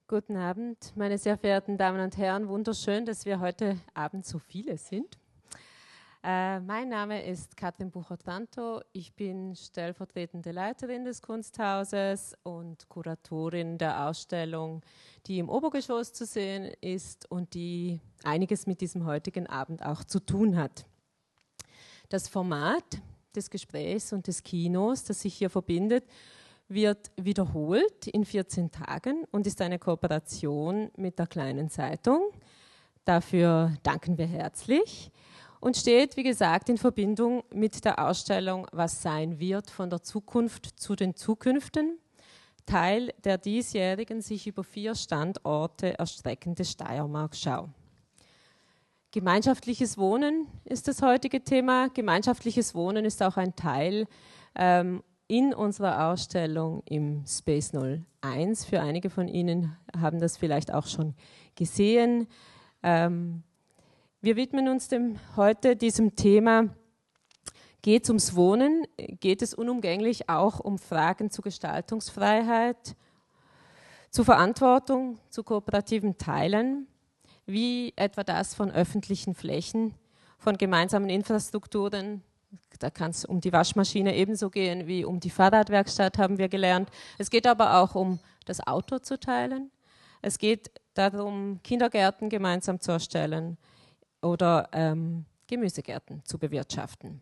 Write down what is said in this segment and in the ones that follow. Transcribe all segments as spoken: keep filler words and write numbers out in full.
Guten Abend, meine sehr verehrten Damen und Herren. Wunderschön, dass wir heute Abend so viele sind. Äh, mein Name ist Katrin Bucher-Trantow. Ich bin stellvertretende Leiterin des Kunsthauses und Kuratorin der Ausstellung, die im Obergeschoss zu sehen ist und die einiges mit diesem heutigen Abend auch zu tun hat. Das Format des Gesprächs und des Kinos, das sich hier verbindet, wird wiederholt in vierzehn Tagen und ist eine Kooperation mit der Kleinen Zeitung. Dafür danken wir herzlich und steht, wie gesagt, in Verbindung mit der Ausstellung Was sein wird von der Zukunft zu den Zukünften, Teil der diesjährigen sich über vier Standorte erstreckende Steiermark-Schau. Gemeinschaftliches Wohnen ist das heutige Thema. Gemeinschaftliches Wohnen ist auch ein Teil ähm, in unserer Ausstellung im Space null eins. Für einige von Ihnen haben das vielleicht auch schon gesehen. Ähm, wir widmen uns dem, heute diesem Thema. Geht es ums Wohnen? Geht es unumgänglich auch um Fragen zu Gestaltungsfreiheit, zu Verantwortung, zu kooperativen Teilen, wie etwa das von öffentlichen Flächen, von gemeinsamen Infrastrukturen? Da kann es um die Waschmaschine ebenso gehen wie um die Fahrradwerkstatt, haben wir gelernt. Es geht aber auch um das Auto zu teilen. Es geht darum, Kindergärten gemeinsam zu erstellen oder ähm, Gemüsegärten zu bewirtschaften.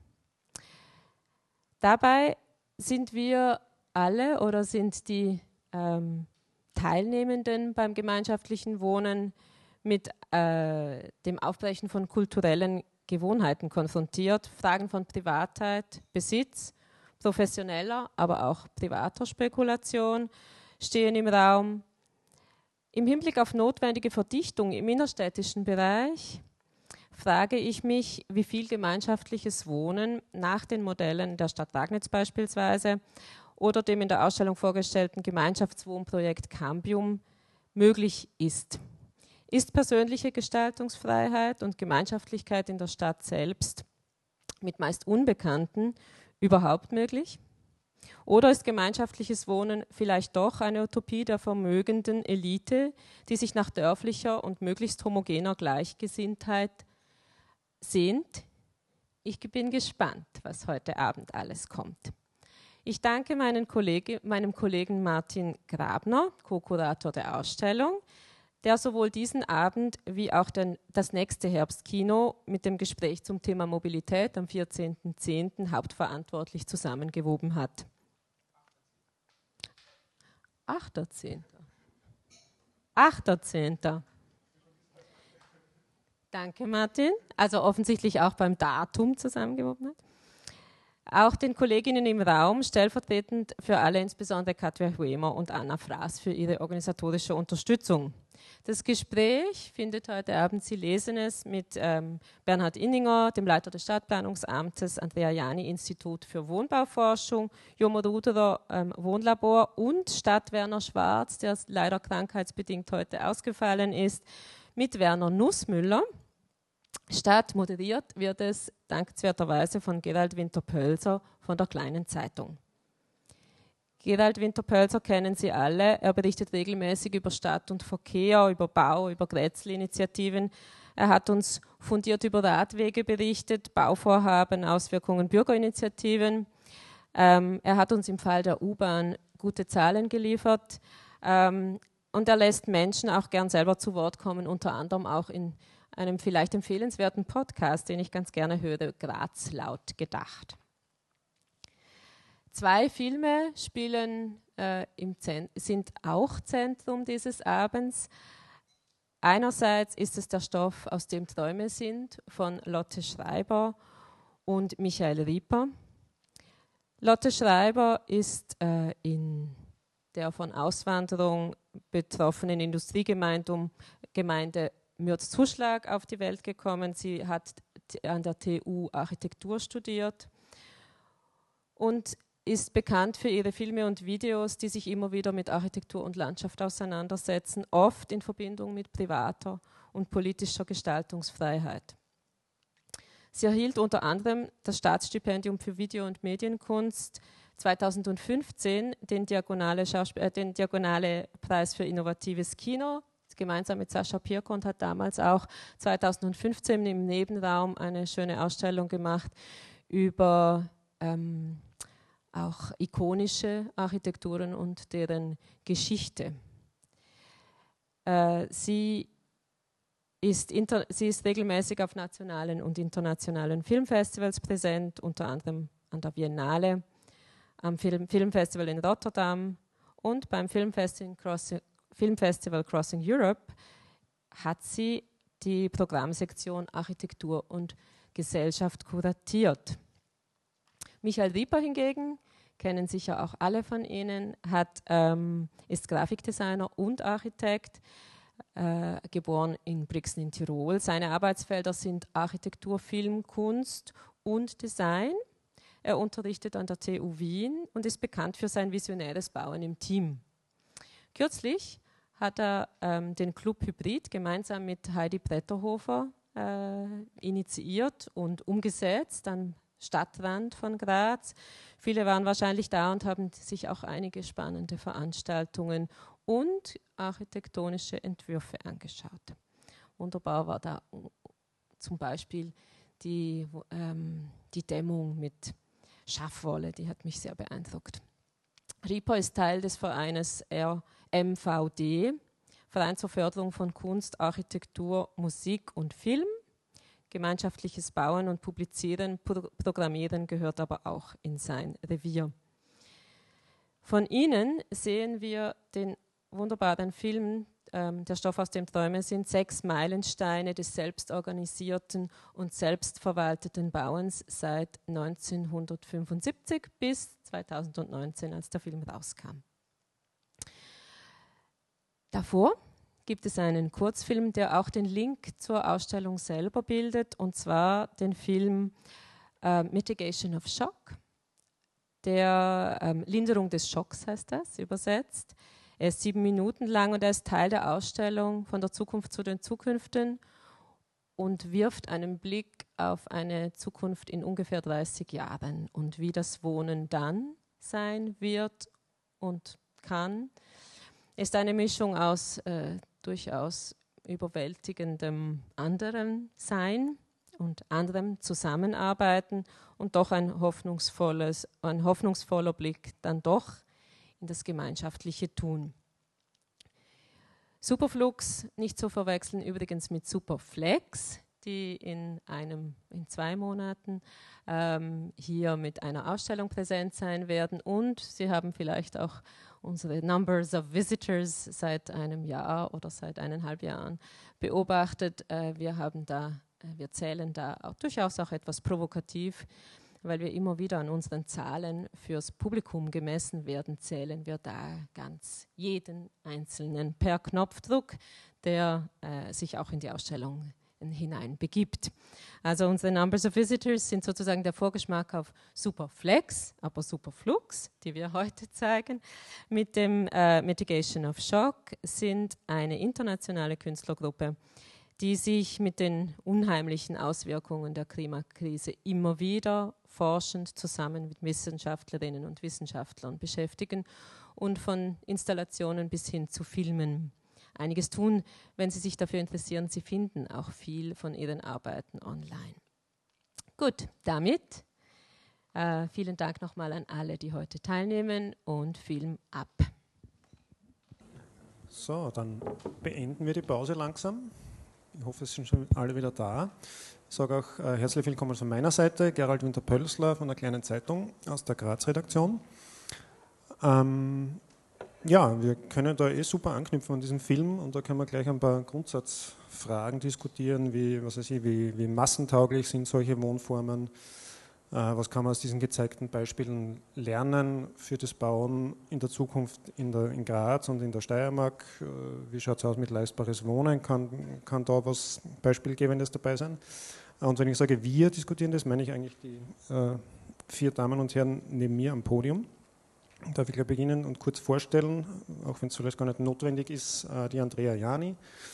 Dabei sind wir alle oder sind die ähm, Teilnehmenden beim gemeinschaftlichen Wohnen mit äh, dem Aufbrechen von kulturellen Gewohnheiten konfrontiert. Fragen von Privatheit, Besitz, professioneller, aber auch privater Spekulation stehen im Raum. Im Hinblick auf notwendige Verdichtung im innerstädtischen Bereich frage ich mich, wie viel gemeinschaftliches Wohnen nach den Modellen der Stadt Wagnitz beispielsweise oder dem in der Ausstellung vorgestellten Gemeinschaftswohnprojekt Cambium möglich ist. Ist persönliche Gestaltungsfreiheit und Gemeinschaftlichkeit in der Stadt selbst mit meist Unbekannten überhaupt möglich? Oder ist gemeinschaftliches Wohnen vielleicht doch eine Utopie der vermögenden Elite, die sich nach dörflicher und möglichst homogener Gleichgesinntheit sehnt? Ich bin gespannt, was heute Abend alles kommt. Ich danke meinen Kollege, meinem Kollegen Martin Grabner, Co-Kurator der Ausstellung, der sowohl diesen Abend wie auch den, das nächste Herbstkino mit dem Gespräch zum Thema Mobilität am vierzehnten zehnten hauptverantwortlich zusammengewoben hat. achter zehnter achter zehnter Danke, Martin. Also offensichtlich auch beim Datum zusammengewoben hat. Auch den Kolleginnen im Raum, stellvertretend für alle, insbesondere Katja Huemer und Anna Fraß, für ihre organisatorische Unterstützung. Das Gespräch findet heute Abend, Sie lesen es, mit ähm, Bernhard Inninger, dem Leiter des Stadtplanungsamtes, Andrea Jani, Institut für Wohnbauforschung, Jomo Ruderer ähm, Wohnlabor und Stadt Werner Schwarz, der leider krankheitsbedingt heute ausgefallen ist, mit Werner Nussmüller. Statt moderiert wird es dankenswerterweise von Gerald Winter-Pölzer von der Kleinen Zeitung. Gerald Winter-Pölzer kennen Sie alle. Er berichtet regelmäßig über Stadt und Verkehr, über Bau, über Grätzl-Initiativen. Er hat uns fundiert über Radwege berichtet, Bauvorhaben, Auswirkungen, Bürgerinitiativen. Ähm, er hat uns im Fall der U-Bahn gute Zahlen geliefert. Ähm, und er lässt Menschen auch gern selber zu Wort kommen, unter anderem auch in einem vielleicht empfehlenswerten Podcast, den ich ganz gerne höre, Graz laut gedacht. Zwei Filme spielen, äh, im sind auch Zentrum dieses Abends. Einerseits ist es der Stoff, aus dem Träume sind, von Lotte Schreiber und Michael Rieper. Lotte Schreiber ist äh, in der von Auswanderung betroffenen Industriegemeinde Mürz-Zuschlag auf die Welt gekommen. Sie hat an der T U Architektur studiert und ist bekannt für ihre Filme und Videos, die sich immer wieder mit Architektur und Landschaft auseinandersetzen, oft in Verbindung mit privater und politischer Gestaltungsfreiheit. Sie erhielt unter anderem das Staatsstipendium für Video- und Medienkunst zweitausendfünfzehn den Diagonale, äh, den Diagonale Preis für innovatives Kino, gemeinsam mit Sascha Pirko, und hat damals auch zweitausendfünfzehn im Nebenraum eine schöne Ausstellung gemacht über ähm, auch ikonische Architekturen und deren Geschichte. Äh, sie, ist inter, sie ist regelmäßig auf nationalen und internationalen Filmfestivals präsent, unter anderem an der Biennale, am Film, Filmfestival in Rotterdam und beim Filmfestival Crossing, Filmfestival Crossing Europe hat sie die Programmsektion Architektur und Gesellschaft kuratiert. Michael Rieper hingegen, kennen sicher auch alle von Ihnen, hat, ähm, ist Grafikdesigner und Architekt, äh, geboren in Brixen in Tirol. Seine Arbeitsfelder sind Architektur, Film, Kunst und Design. Er unterrichtet an der T U Wien und ist bekannt für sein visionäres Bauen im Team. Kürzlich hat er ähm, den Club Hybrid gemeinsam mit Heidi Bretterhofer äh, initiiert und umgesetzt am Stadtrand von Graz. Viele waren wahrscheinlich da und haben sich auch einige spannende Veranstaltungen und architektonische Entwürfe angeschaut. Wunderbar war da zum Beispiel die, ähm, die Dämmung mit Schaffwolle, die hat mich sehr beeindruckt. Rieper ist Teil des Vereines R M V D, Verein zur Förderung von Kunst, Architektur, Musik und Film. Gemeinschaftliches Bauen und Publizieren, Pro- Programmieren gehört aber auch in sein Revier. Von Ihnen sehen wir den wunderbaren Film ähm, Der Stoff aus dem Träumen sind sechs Meilensteine des selbstorganisierten und selbstverwalteten Bauens seit neunzehnhundertfünfundsiebzig bis zweitausendneunzehn, als der Film rauskam. Davor gibt es einen Kurzfilm, der auch den Link zur Ausstellung selber bildet, und zwar den Film äh, Mitigation of Shock, der ähm, Linderung des Schocks heißt das, übersetzt. Er ist sieben Minuten lang und er ist Teil der Ausstellung Von der Zukunft zu den Zukünften und wirft einen Blick auf eine Zukunft in ungefähr dreißig Jahren und wie das Wohnen dann sein wird und kann. Ist eine Mischung aus äh, durchaus überwältigendem anderen Sein und anderem Zusammenarbeiten und doch ein hoffnungsvolles, ein hoffnungsvoller Blick dann doch in das gemeinschaftliche Tun. Superflux, nicht zu verwechseln übrigens mit Superflex, die in einem, in zwei Monaten ähm, hier mit einer Ausstellung präsent sein werden, und Sie haben vielleicht auch unsere Numbers of Visitors seit einem Jahr oder seit eineinhalb Jahren beobachtet. Äh, wir haben da, äh, wir zählen da auch durchaus auch etwas provokativ, weil wir immer wieder an unseren Zahlen fürs Publikum gemessen werden, zählen wir da ganz jeden Einzelnen per Knopfdruck, der äh, sich auch in die Ausstellung hinein begibt. Also unsere Numbers of Visitors sind sozusagen der Vorgeschmack auf Superflex, aber Superflux, die wir heute zeigen. Mit dem äh, Mitigation of Shock sind eine internationale Künstlergruppe, die sich mit den unheimlichen Auswirkungen der Klimakrise immer wieder forschend zusammen mit Wissenschaftlerinnen und Wissenschaftlern beschäftigen und von Installationen bis hin zu Filmen einiges tun. Wenn Sie sich dafür interessieren, Sie finden auch viel von Ihren Arbeiten online. Gut, damit äh, vielen Dank nochmal an alle, die heute teilnehmen, und Film ab. So, dann beenden wir die Pause langsam. Ich hoffe, es sind schon alle wieder da. Ich sage auch äh, herzlich willkommen von meiner Seite, Gerald Winter-Pölsler von der Kleinen Zeitung aus der Graz-Redaktion. Ähm, ja, wir können da eh super anknüpfen an diesem Film, und da können wir gleich ein paar Grundsatzfragen diskutieren, wie, was weiß ich, wie, wie massentauglich sind solche Wohnformen, äh, was kann man aus diesen gezeigten Beispielen lernen für das Bauen in der Zukunft in, der, in Graz und in der Steiermark, äh, wie schaut es aus mit leistbares Wohnen, kann, kann da was Beispielgebendes dabei sein? Und wenn ich sage, wir diskutieren das, meine ich eigentlich die äh, vier Damen und Herren neben mir am Podium. Darf ich gleich beginnen und kurz vorstellen, auch wenn es vielleicht gar nicht notwendig ist, die Andrea Jani.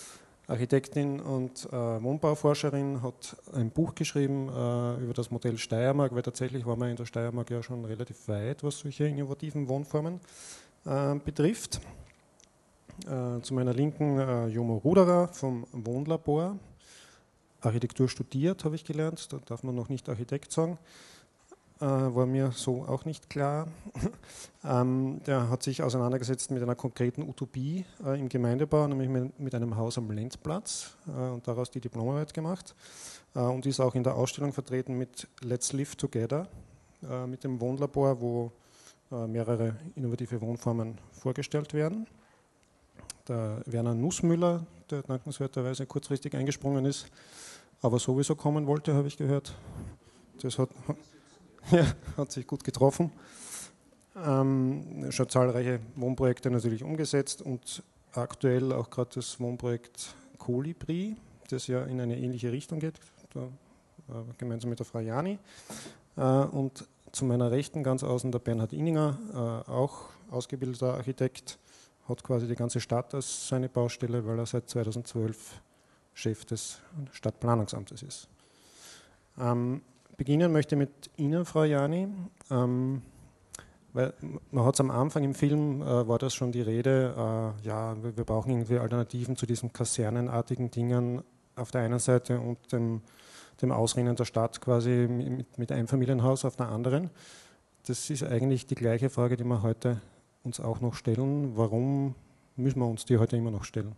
Architektin und äh, Wohnbauforscherin, hat ein Buch geschrieben äh, über das Modell Steiermark, weil tatsächlich war man in der Steiermark ja schon relativ weit, was solche innovativen Wohnformen äh, betrifft. Äh, zu meiner Linken äh, Jomo Ruderer vom Wohnlabor. Architektur studiert, habe ich gelernt, da darf man noch nicht Architekt sagen. Äh, war mir so auch nicht klar. ähm, der hat sich auseinandergesetzt mit einer konkreten Utopie äh, im Gemeindebau, nämlich mit, mit einem Haus am Lenzplatz äh, und daraus die Diplomarbeit gemacht äh, und ist auch in der Ausstellung vertreten mit Let's Live Together, äh, mit dem Wohnlabor, wo äh, mehrere innovative Wohnformen vorgestellt werden. Der Werner Nussmüller, der dankenswerterweise kurzfristig eingesprungen ist, aber sowieso kommen wollte, habe ich gehört. Das hat... Ja, hat sich gut getroffen. Ähm, schon zahlreiche Wohnprojekte natürlich umgesetzt und aktuell auch gerade das Wohnprojekt Kolibri, das ja in eine ähnliche Richtung geht, da, äh, gemeinsam mit der Frau Jani. Äh, und zu meiner Rechten ganz außen der Bernhard Inninger, äh, auch ausgebildeter Architekt, hat quasi die ganze Stadt als seine Baustelle, weil er seit zweitausendzwölf Chef des Stadtplanungsamtes ist. Ähm, Beginnen möchte mit Ihnen, Frau Jani, ähm, weil man hat es am Anfang im Film, äh, war das schon die Rede, äh, ja, wir, wir brauchen irgendwie Alternativen zu diesen kasernenartigen Dingen auf der einen Seite und dem, dem Ausrennen der Stadt quasi mit, mit Einfamilienhaus auf der anderen. Das ist eigentlich die gleiche Frage, die wir heute uns auch noch stellen. Warum müssen wir uns die heute immer noch stellen?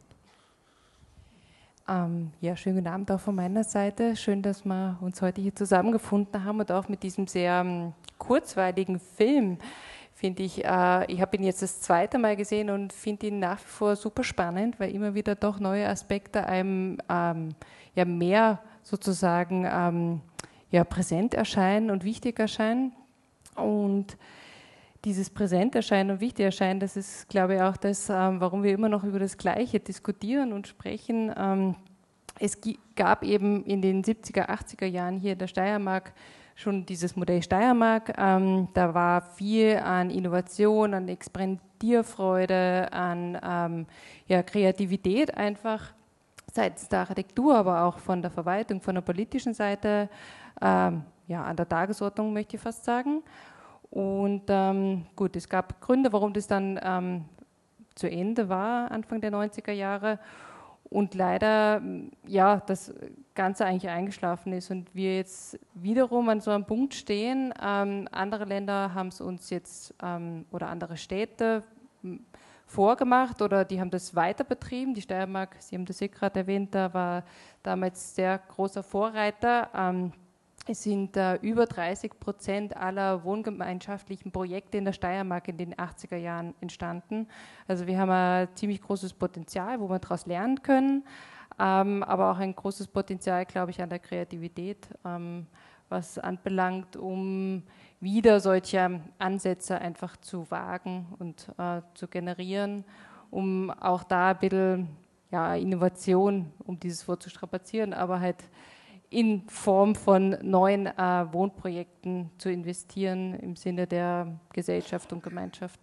Ähm, ja, schönen guten Abend auch von meiner Seite. Schön, dass wir uns heute hier zusammengefunden haben und auch mit diesem sehr ähm, kurzweiligen Film, finde ich, äh, ich habe ihn jetzt das zweite Mal gesehen und finde ihn nach wie vor super spannend, weil immer wieder doch neue Aspekte einem ähm, ja, mehr sozusagen ähm, ja, präsent erscheinen und wichtig erscheinen. Und dieses Präsenterscheinen und Wichtigerscheinen, das ist, glaube ich, auch das, ähm, warum wir immer noch über das Gleiche diskutieren und sprechen. Ähm, es gab eben in den siebziger, achtziger Jahren hier in der Steiermark schon dieses Modell Steiermark. Ähm, da war viel an Innovation, an Experimentierfreude, an ähm, ja, Kreativität einfach seitens der Architektur, aber auch von der Verwaltung, von der politischen Seite, ähm, ja, an der Tagesordnung, möchte ich fast sagen. Und ähm, gut, es gab Gründe, warum das dann ähm, zu Ende war, Anfang der neunziger Jahre. Und leider, ja, das Ganze eigentlich eingeschlafen ist und wir jetzt wiederum an so einem Punkt stehen. Ähm, andere Länder haben es uns jetzt, ähm, oder andere Städte vorgemacht oder die haben das weiter betrieben. Die Steiermark, Sie haben das eh gerade erwähnt, da war damals sehr großer Vorreiter. Ähm, Es sind äh, über dreißig Prozent aller wohngemeinschaftlichen Projekte in der Steiermark in den achtziger Jahren entstanden. Also wir haben ein ziemlich großes Potenzial, wo wir daraus lernen können, ähm, aber auch ein großes Potenzial, glaube ich, an der Kreativität, ähm, was anbelangt, um wieder solche Ansätze einfach zu wagen und äh, zu generieren, um auch da ein bisschen ja, Innovation, um dieses Wort zu strapazieren, aber halt in Form von neuen äh, Wohnprojekten zu investieren im Sinne der Gesellschaft und Gemeinschaft.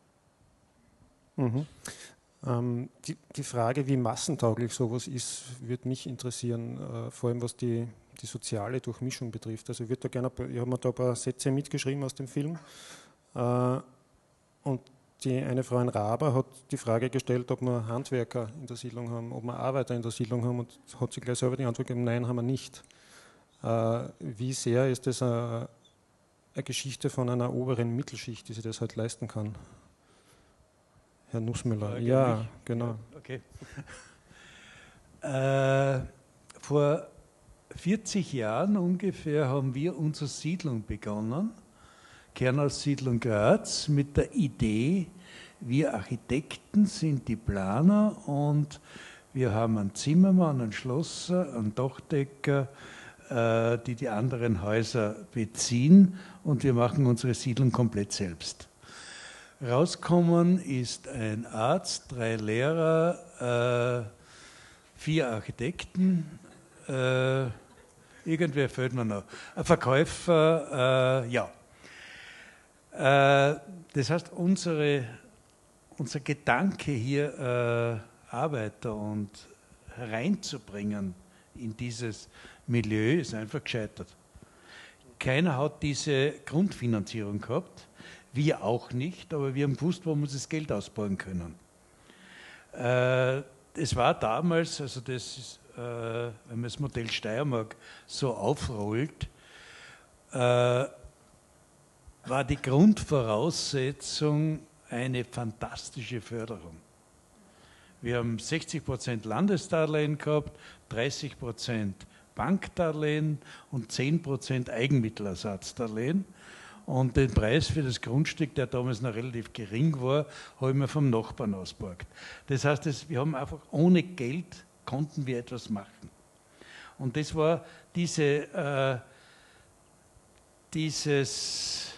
Mhm. Ähm, die, die Frage, wie massentauglich sowas ist, würde mich interessieren, äh, vor allem was die, die soziale Durchmischung betrifft. Also ich, würde da gerne, ich habe mir da ein paar Sätze mitgeschrieben aus dem Film äh, und die eine Frau in Raber hat die Frage gestellt, ob wir Handwerker in der Siedlung haben, ob wir Arbeiter in der Siedlung haben und hat sie gleich selber die Antwort gegeben, nein, haben wir nicht. Äh, wie sehr ist das eine, eine Geschichte von einer oberen Mittelschicht, die sich das halt leisten kann? Herr Nussmüller, ja, mich? Genau. Ja, okay. äh, vor vierzig Jahren ungefähr haben wir unsere Siedlung begonnen, Kernhaussiedlung Graz, mit der Idee, wir Architekten sind die Planer und wir haben einen Zimmermann, einen Schlosser, einen Dachdecker, äh, die die anderen Häuser beziehen und wir machen unsere Siedlung komplett selbst. Rauskommen ist ein Arzt, drei Lehrer, äh, vier Architekten, äh, irgendwer fehlt mir noch, ein Verkäufer, äh, ja. Das heißt, unsere, unser Gedanke hier, äh, Arbeiter und reinzubringen in dieses Milieu, ist einfach gescheitert. Keiner hat diese Grundfinanzierung gehabt, wir auch nicht, aber wir haben gewusst, wo wir das Geld ausbauen können. Äh, es war damals, also das ist, äh, wenn man das Modell Steiermark so aufrollt, äh, war die Grundvoraussetzung eine fantastische Förderung. Wir haben sechzig Prozent Landesdarlehen gehabt, dreißig Prozent Bankdarlehen und zehn Prozent Eigenmittelersatzdarlehen. Und den Preis für das Grundstück, der damals noch relativ gering war, haben wir vom Nachbarn ausgeborgt. Das heißt, das, wir haben einfach ohne Geld konnten wir etwas machen. Und das war diese, äh, dieses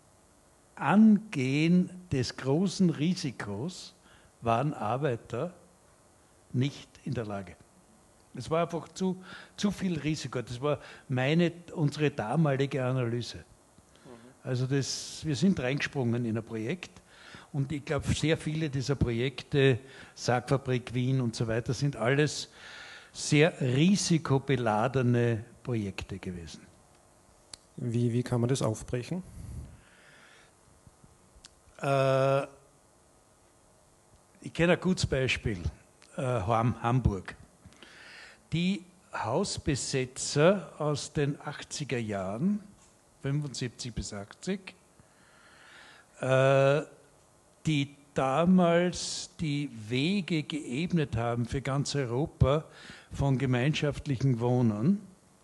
Angehen des großen Risikos waren Arbeiter nicht in der Lage. Es war einfach zu, zu viel Risiko. Das war meine, unsere damalige Analyse. Also das, wir sind reingesprungen in ein Projekt und ich glaube, sehr viele dieser Projekte, Sargfabrik Wien und so weiter, sind alles sehr risikobeladene Projekte gewesen. Wie, wie kann man das aufbrechen? Äh, ich kenne ein gutes Beispiel, äh, Hamburg. Die Hausbesetzer aus den achtziger Jahren, fünfundsiebzig bis achtzig, äh, die damals die Wege geebnet haben für ganz Europa von gemeinschaftlichen Wohnen,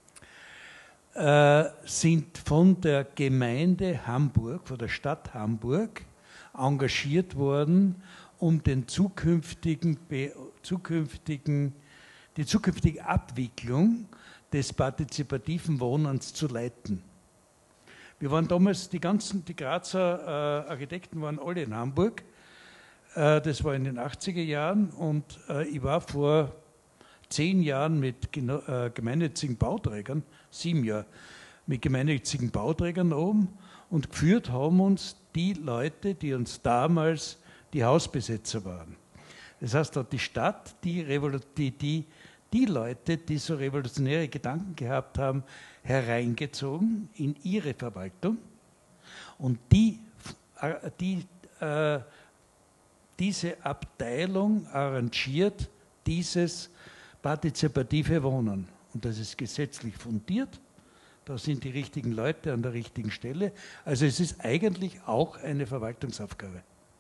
äh, sind von der Gemeinde Hamburg, von der Stadt Hamburg, engagiert worden, um den zukünftigen, zukünftigen, die zukünftige Abwicklung des partizipativen Wohnens zu leiten. Wir waren damals, die ganzen, die Grazer äh, Architekten waren alle in Hamburg, äh, das war in den achtziger Jahren und äh, ich war vor zehn Jahren mit äh, gemeinnützigen Bauträgern, sieben Jahre, mit gemeinnützigen Bauträgern oben und geführt haben uns die Leute, die uns damals die Hausbesetzer waren. Das heißt, die Stadt, die, die, die, die Leute, die so revolutionäre Gedanken gehabt haben, hereingezogen in ihre Verwaltung und die, die, äh, diese Abteilung arrangiert dieses partizipative Wohnen. Und das ist gesetzlich fundiert, da sind die richtigen Leute an der richtigen Stelle. Also es ist eigentlich auch eine Verwaltungsaufgabe.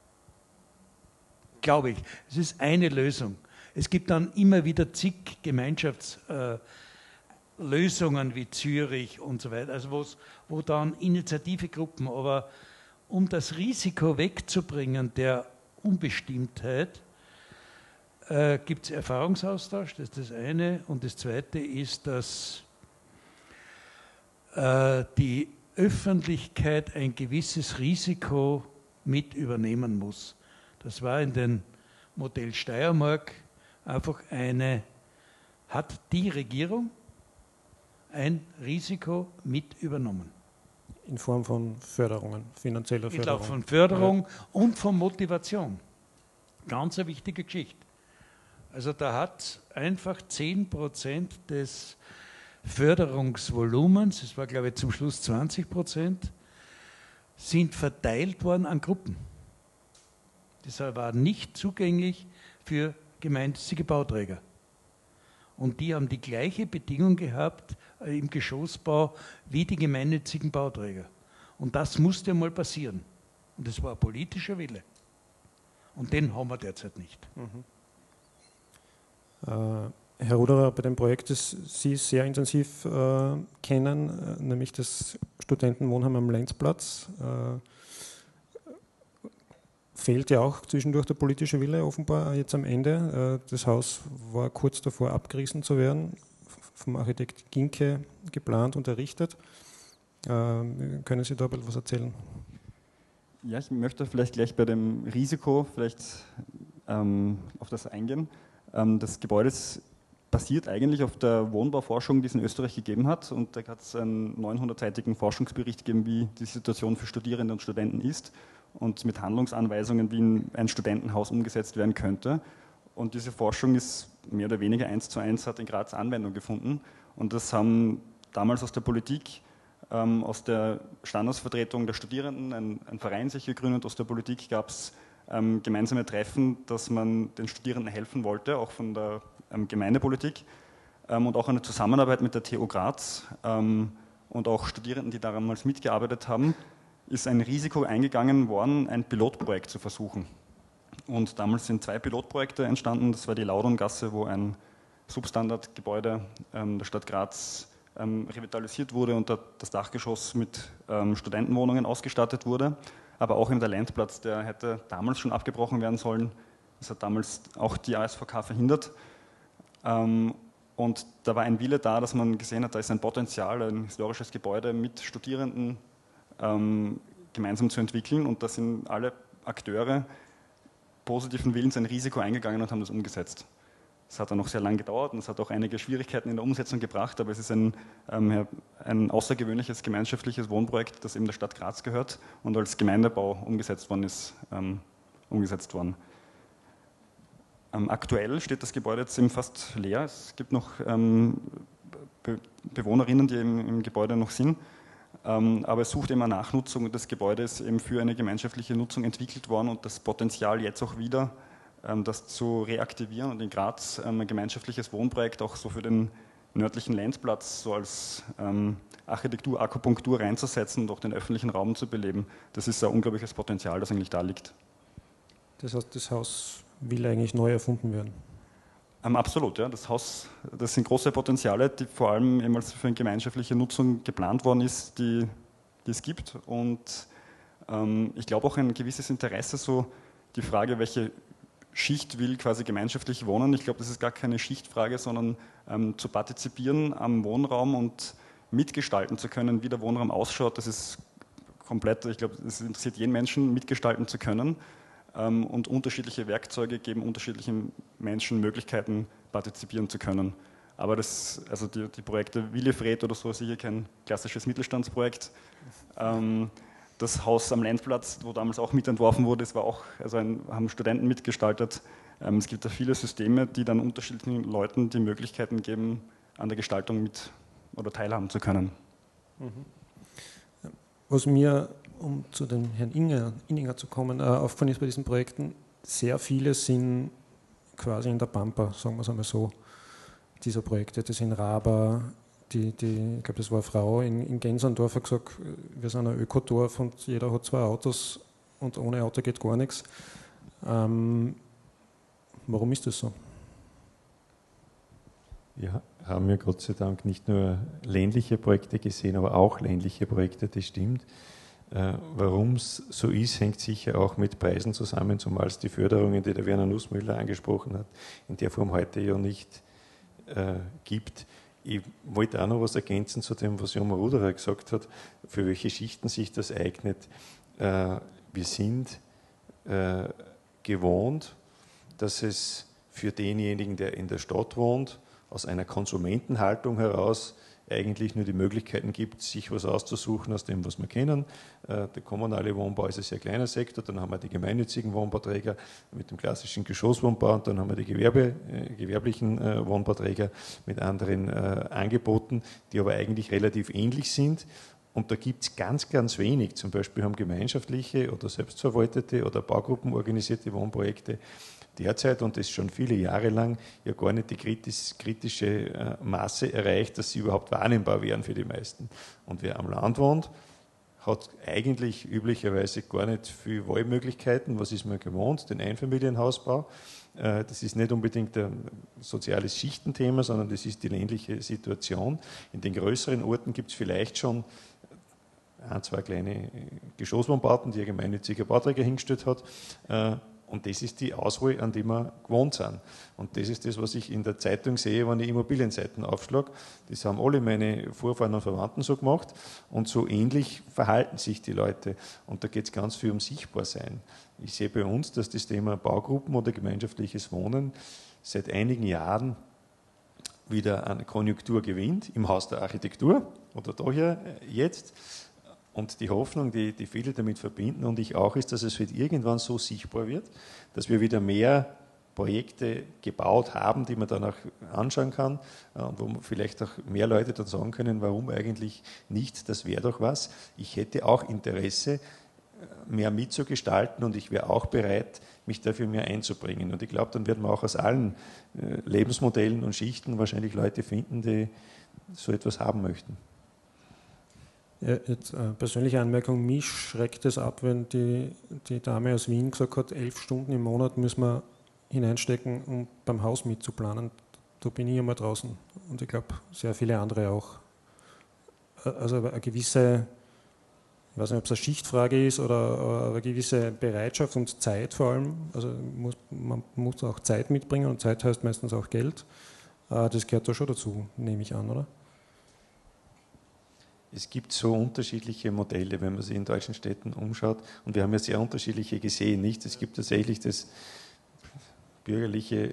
Glaube ich. Es ist eine Lösung. Es gibt dann immer wieder zig Gemeinschaftslösungen äh, wie Zürich und so weiter, also wo dann Initiativegruppen, aber um das Risiko wegzubringen der Unbestimmtheit, äh, gibt es Erfahrungsaustausch, das ist das eine. Und das zweite ist, dass äh, die Öffentlichkeit ein gewisses Risiko mit übernehmen muss. Das war in dem Modell Steiermark einfach eine, hat die Regierung ein Risiko mit übernommen. In Form von Förderungen, finanzieller Förderung. Ich glaube von Förderung ja. Und von Motivation. Ganz eine wichtige Geschichte. Also da hat einfach zehn Prozent des Förderungsvolumens, es war glaube ich zum Schluss zwanzig Prozent, sind verteilt worden an Gruppen. Das war nicht zugänglich für gemeinnützige Bauträger. Und die haben die gleiche Bedingung gehabt äh, im Geschossbau wie die gemeinnützigen Bauträger. Und das musste mal passieren. Und das war ein politischer Wille. Und den haben wir derzeit nicht. Mhm. Äh, Herr Ruderer, bei dem Projekt, das Sie sehr intensiv äh, kennen, äh, nämlich das Studentenwohnheim am Lenzplatz, äh, fehlt ja auch zwischendurch der politische Wille offenbar jetzt am Ende. Das Haus war kurz davor abgerissen zu werden, vom Architekt Ginke geplant und errichtet. Können Sie da ein bisschen was erzählen? Ja, ich möchte vielleicht gleich bei dem Risiko vielleicht ähm, auf das eingehen. Ähm, das Gebäude basiert eigentlich auf der Wohnbauforschung, die es in Österreich gegeben hat, und da hat es einen neunhundertseitigen Forschungsbericht gegeben, wie die Situation für Studierende und Studenten ist, und mit Handlungsanweisungen, wie ein Studentenhaus umgesetzt werden könnte. Und diese Forschung ist mehr oder weniger eins zu eins, hat in Graz Anwendung gefunden. Und das haben damals aus der Politik, ähm, aus der Standesvertretung der Studierenden, ein, ein Verein sich gegründet, aus der Politik gab es ähm, gemeinsame Treffen, dass man den Studierenden helfen wollte, auch von der ähm, Gemeindepolitik ähm, und auch eine Zusammenarbeit mit der T U Graz ähm, und auch Studierenden, die damals mitgearbeitet haben, ist ein Risiko eingegangen worden, ein Pilotprojekt zu versuchen. Und damals sind zwei Pilotprojekte entstanden. Das war die Laudongasse, wo ein Substandardgebäude ähm, der Stadt Graz ähm, revitalisiert wurde und das Dachgeschoss mit ähm, Studentenwohnungen ausgestattet wurde. Aber auch in der Lenzplatz, der hätte damals schon abgebrochen werden sollen. Das hat damals auch die A S V K verhindert. Ähm, und da war ein Wille da, dass man gesehen hat, da ist ein Potenzial, ein historisches Gebäude mit Studierenden ähm, gemeinsam zu entwickeln. Und da sind alle Akteure positiven Willens ein Risiko eingegangen und haben das umgesetzt. Es hat dann noch sehr lange gedauert und es hat auch einige Schwierigkeiten in der Umsetzung gebracht, aber es ist ein, ähm, ein außergewöhnliches gemeinschaftliches Wohnprojekt, das eben der Stadt Graz gehört und als Gemeindebau umgesetzt worden ist, ähm, umgesetzt worden. Ähm, aktuell steht das Gebäude jetzt eben fast leer. Es gibt noch ähm, Be Bewohnerinnen, die eben im Gebäude noch sind, ähm, aber es sucht eben eine Nachnutzung und das Gebäude ist eben für eine gemeinschaftliche Nutzung entwickelt worden und das Potenzial jetzt auch wieder, das zu reaktivieren und in Graz ähm, ein gemeinschaftliches Wohnprojekt auch so für den nördlichen Lenzplatz so als ähm, Architektur, Akupunktur reinzusetzen und auch den öffentlichen Raum zu beleben. Das ist ein unglaubliches Potenzial, das eigentlich da liegt. Das heißt, das Haus will eigentlich neu erfunden werden? Ähm, absolut, ja. Das Haus, das sind große Potenziale, die vor allem eben als für eine gemeinschaftliche Nutzung geplant worden ist, die, die es gibt. Und ähm, ich glaube auch ein gewisses Interesse, so die Frage, welche Schicht will quasi gemeinschaftlich wohnen. Ich glaube, das ist gar keine Schichtfrage, sondern ähm, zu partizipieren am Wohnraum und mitgestalten zu können, wie der Wohnraum ausschaut. Das ist komplett, ich glaube, es interessiert jeden Menschen, mitgestalten zu können. Ähm, und unterschiedliche Werkzeuge geben unterschiedlichen Menschen Möglichkeiten, partizipieren zu können. Aber das, also die, die Projekte Willefred oder so ist sicher kein klassisches Mittelstandsprojekt. Ähm, Das Haus am Lenzplatz, wo damals auch mitentworfen wurde, das war auch, also ein, haben Studenten mitgestaltet. Ähm, es gibt da viele Systeme, die dann unterschiedlichen Leuten die Möglichkeiten geben, an der Gestaltung mit oder teilhaben zu können. Was mir, um zu dem Herrn Inninger, Inninger zu kommen, äh, aufgefallen ist bei diesen Projekten, sehr viele sind quasi in der Pampa, sagen wir es einmal so, dieser Projekte. Das sind Raba. Die, die, ich glaube, das war eine Frau in, in Gensandorf, hat gesagt, wir sind ein Ökodorf und jeder hat zwei Autos und ohne Auto geht gar nichts. Ähm, warum ist das so? Wir haben ja Gott sei Dank nicht nur ländliche Projekte gesehen, aber auch ländliche Projekte, das stimmt. Äh, warum es so ist, hängt sicher auch mit Preisen zusammen, zumal es die Förderungen, die der Werner Nussmüller angesprochen hat, in der Form heute ja nicht äh, gibt. Ich wollte auch noch was ergänzen zu dem, was Joma Ruderer gesagt hat, für welche Schichten sich das eignet. Wir sind gewohnt, dass es für denjenigen, der in der Stadt wohnt, aus einer Konsumentenhaltung heraus eigentlich nur die Möglichkeiten gibt, sich was auszusuchen aus dem, was wir kennen. Der kommunale Wohnbau ist ein sehr kleiner Sektor, dann haben wir die gemeinnützigen Wohnbauträger mit dem klassischen Geschosswohnbau und dann haben wir die Gewerbe, äh, gewerblichen äh, Wohnbauträger mit anderen äh, Angeboten, die aber eigentlich relativ ähnlich sind. Und da gibt es ganz, ganz wenig. Zum Beispiel haben gemeinschaftliche oder selbstverwaltete oder baugruppenorganisierte Wohnprojekte derzeit, und das schon viele Jahre lang, ja gar nicht die kritisch, kritische äh, Masse erreicht, dass sie überhaupt wahrnehmbar wären für die meisten. Und wer am Land wohnt, hat eigentlich üblicherweise gar nicht viele Wahlmöglichkeiten. Was ist man gewohnt? Den Einfamilienhausbau. Äh, das ist nicht unbedingt ein soziales Schichtenthema, sondern das ist die ländliche Situation. In den größeren Orten gibt es vielleicht schon ein, zwei kleine Geschosswohnbauten, die ein gemeinnütziger Bauträger hingestellt hat. Äh, Und das ist die Auswahl, an die wir gewohnt sind. Und das ist das, was ich in der Zeitung sehe, wenn ich Immobilienseiten aufschlage. Das haben alle meine Vorfahren und Verwandten so gemacht. Und so ähnlich verhalten sich die Leute. Und da geht es ganz viel um Sichtbarsein. Ich sehe bei uns, dass das Thema Baugruppen oder gemeinschaftliches Wohnen seit einigen Jahren wieder eine Konjunktur gewinnt, im Haus der Architektur oder daher jetzt. Und die Hoffnung, die, die viele damit verbinden und ich auch, ist, dass es wird irgendwann so sichtbar wird, dass wir wieder mehr Projekte gebaut haben, die man dann auch anschauen kann und wo vielleicht auch mehr Leute dann sagen können, warum eigentlich nicht, das wäre doch was. Ich hätte auch Interesse, mehr mitzugestalten und ich wäre auch bereit, mich dafür mehr einzubringen. Und ich glaube, dann wird man auch aus allen Lebensmodellen und Schichten wahrscheinlich Leute finden, die so etwas haben möchten. Ja, jetzt, äh, persönliche Anmerkung, mich schreckt es ab, wenn die, die Dame aus Wien gesagt hat, elf Stunden im Monat müssen wir hineinstecken, um beim Haus mitzuplanen. Da bin ich einmal draußen und ich glaube, sehr viele andere auch. Also eine gewisse, ich weiß nicht, ob es eine Schichtfrage ist oder eine gewisse Bereitschaft und Zeit vor allem. Also muss, man muss auch Zeit mitbringen und Zeit heißt meistens auch Geld. Das gehört da schon dazu, nehme ich an, oder? Es gibt so unterschiedliche Modelle, wenn man sich in deutschen Städten umschaut. Und wir haben ja sehr unterschiedliche gesehen, nicht? Es gibt tatsächlich das bürgerliche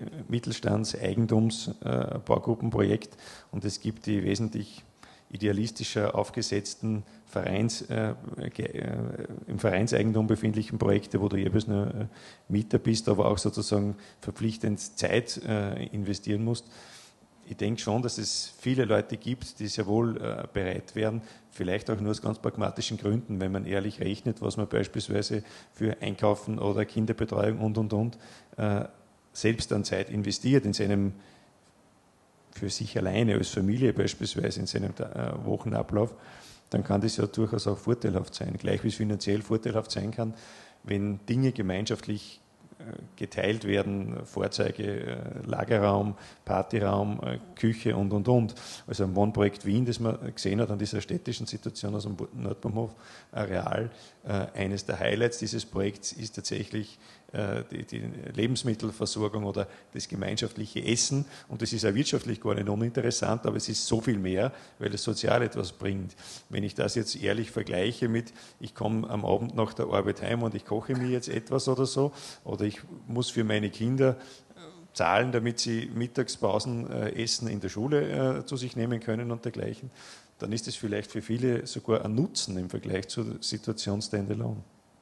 Mittelstands-Eigentums-Baugruppenprojekt und es gibt die wesentlich idealistischer aufgesetzten Vereins, äh, äh, im Vereinseigentum befindlichen Projekte, wo du jeweils nur äh, Mieter bist, aber auch sozusagen verpflichtend Zeit äh, investieren musst. Ich denke schon, dass es viele Leute gibt, die sehr wohl äh, bereit wären, vielleicht auch nur aus ganz pragmatischen Gründen, wenn man ehrlich rechnet, was man beispielsweise für Einkaufen oder Kinderbetreuung und, und, und äh, selbst an Zeit investiert in seinem, für sich alleine als Familie beispielsweise in seinem äh, Wochenablauf, dann kann das ja durchaus auch vorteilhaft sein, gleich wie es finanziell vorteilhaft sein kann, wenn Dinge gemeinschaftlich geteilt werden, Vorzeige, Lagerraum, Partyraum, Küche und, und, und. Also ein Wohnprojekt Wien, das man gesehen hat an dieser städtischen Situation aus dem Nordbahnhof Areal, eines der Highlights dieses Projekts ist tatsächlich die, die Lebensmittelversorgung oder das gemeinschaftliche Essen und das ist auch wirtschaftlich gar nicht uninteressant, aber es ist so viel mehr, weil es sozial etwas bringt. Wenn ich das jetzt ehrlich vergleiche mit, ich komme am Abend nach der Arbeit heim und ich koche mir jetzt etwas oder so, oder ich muss für meine Kinder zahlen, damit sie Mittagspausenessen in der Schule zu sich nehmen können und dergleichen, dann ist es vielleicht für viele sogar ein Nutzen im Vergleich zur Situation Standalone.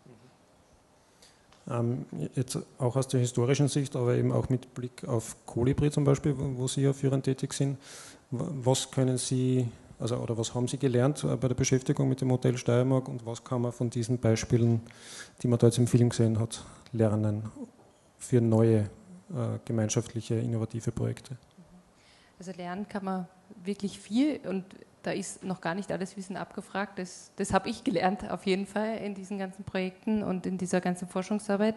Ähm, jetzt auch aus der historischen Sicht, aber eben auch mit Blick auf Kolibri zum Beispiel, wo Sie ja führend tätig sind. Was können Sie, also oder was haben Sie gelernt bei der Beschäftigung mit dem Modell Steiermark und was kann man von diesen Beispielen, die man da jetzt im Film gesehen hat, lernen für neue äh, gemeinschaftliche, innovative Projekte? Also lernen kann man wirklich viel und da ist noch gar nicht alles Wissen abgefragt. Das, das habe ich gelernt auf jeden Fall in diesen ganzen Projekten und in dieser ganzen Forschungsarbeit.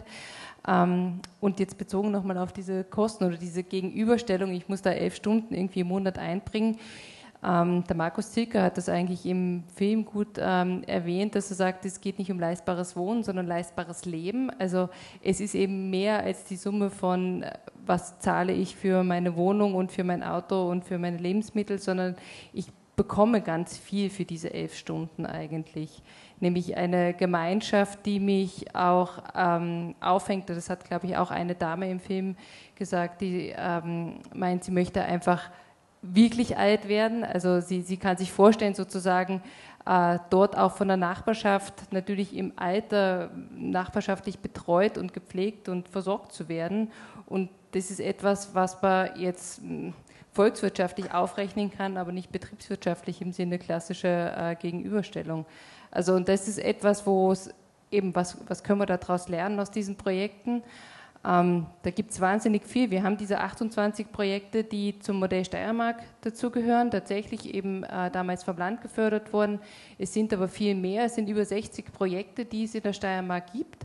Ähm, und jetzt bezogen nochmal auf diese Kosten oder diese Gegenüberstellung, ich muss da elf Stunden irgendwie im Monat einbringen. Ähm, der Markus Zilker hat das eigentlich im Film gut ähm, erwähnt, dass er sagt, es geht nicht um leistbares Wohnen, sondern leistbares Leben. Also es ist eben mehr als die Summe von, was zahle ich für meine Wohnung und für mein Auto und für meine Lebensmittel, sondern ich bekomme ganz viel für diese elf Stunden eigentlich, nämlich eine Gemeinschaft, die mich auch ähm, aufhängt. Das hat, glaube ich, auch eine Dame im Film gesagt, die ähm, meint, sie möchte einfach wirklich alt werden. Also sie, sie kann sich vorstellen, sozusagen äh, dort auch von der Nachbarschaft natürlich im Alter nachbarschaftlich betreut und gepflegt und versorgt zu werden. Und das ist etwas, was man jetzt volkswirtschaftlich aufrechnen kann, aber nicht betriebswirtschaftlich im Sinne klassischer äh, Gegenüberstellung. Also und das ist etwas, wo es eben, was, was können wir daraus lernen aus diesen Projekten? Ähm, da gibt es wahnsinnig viel. Wir haben diese achtundzwanzig Projekte, die zum Modell Steiermark dazugehören, tatsächlich eben äh, damals vom Land gefördert worden. Es sind aber viel mehr, es sind über sechzig Projekte, die es in der Steiermark gibt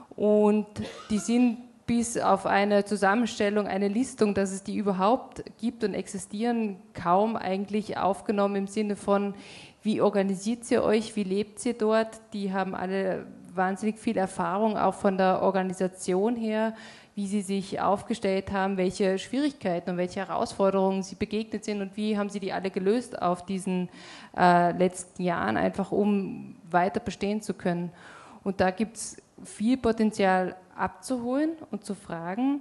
und die sind bis auf eine Zusammenstellung, eine Listung, dass es die überhaupt gibt und existieren, kaum eigentlich aufgenommen im Sinne von, wie organisiert ihr euch, wie lebt ihr dort? Die haben alle wahnsinnig viel Erfahrung, auch von der Organisation her, wie sie sich aufgestellt haben, welche Schwierigkeiten und welche Herausforderungen sie begegnet sind und wie haben sie die alle gelöst auf diesen äh, letzten Jahren, einfach um weiter bestehen zu können. Und da gibt es viel Potenzial abzuholen und zu fragen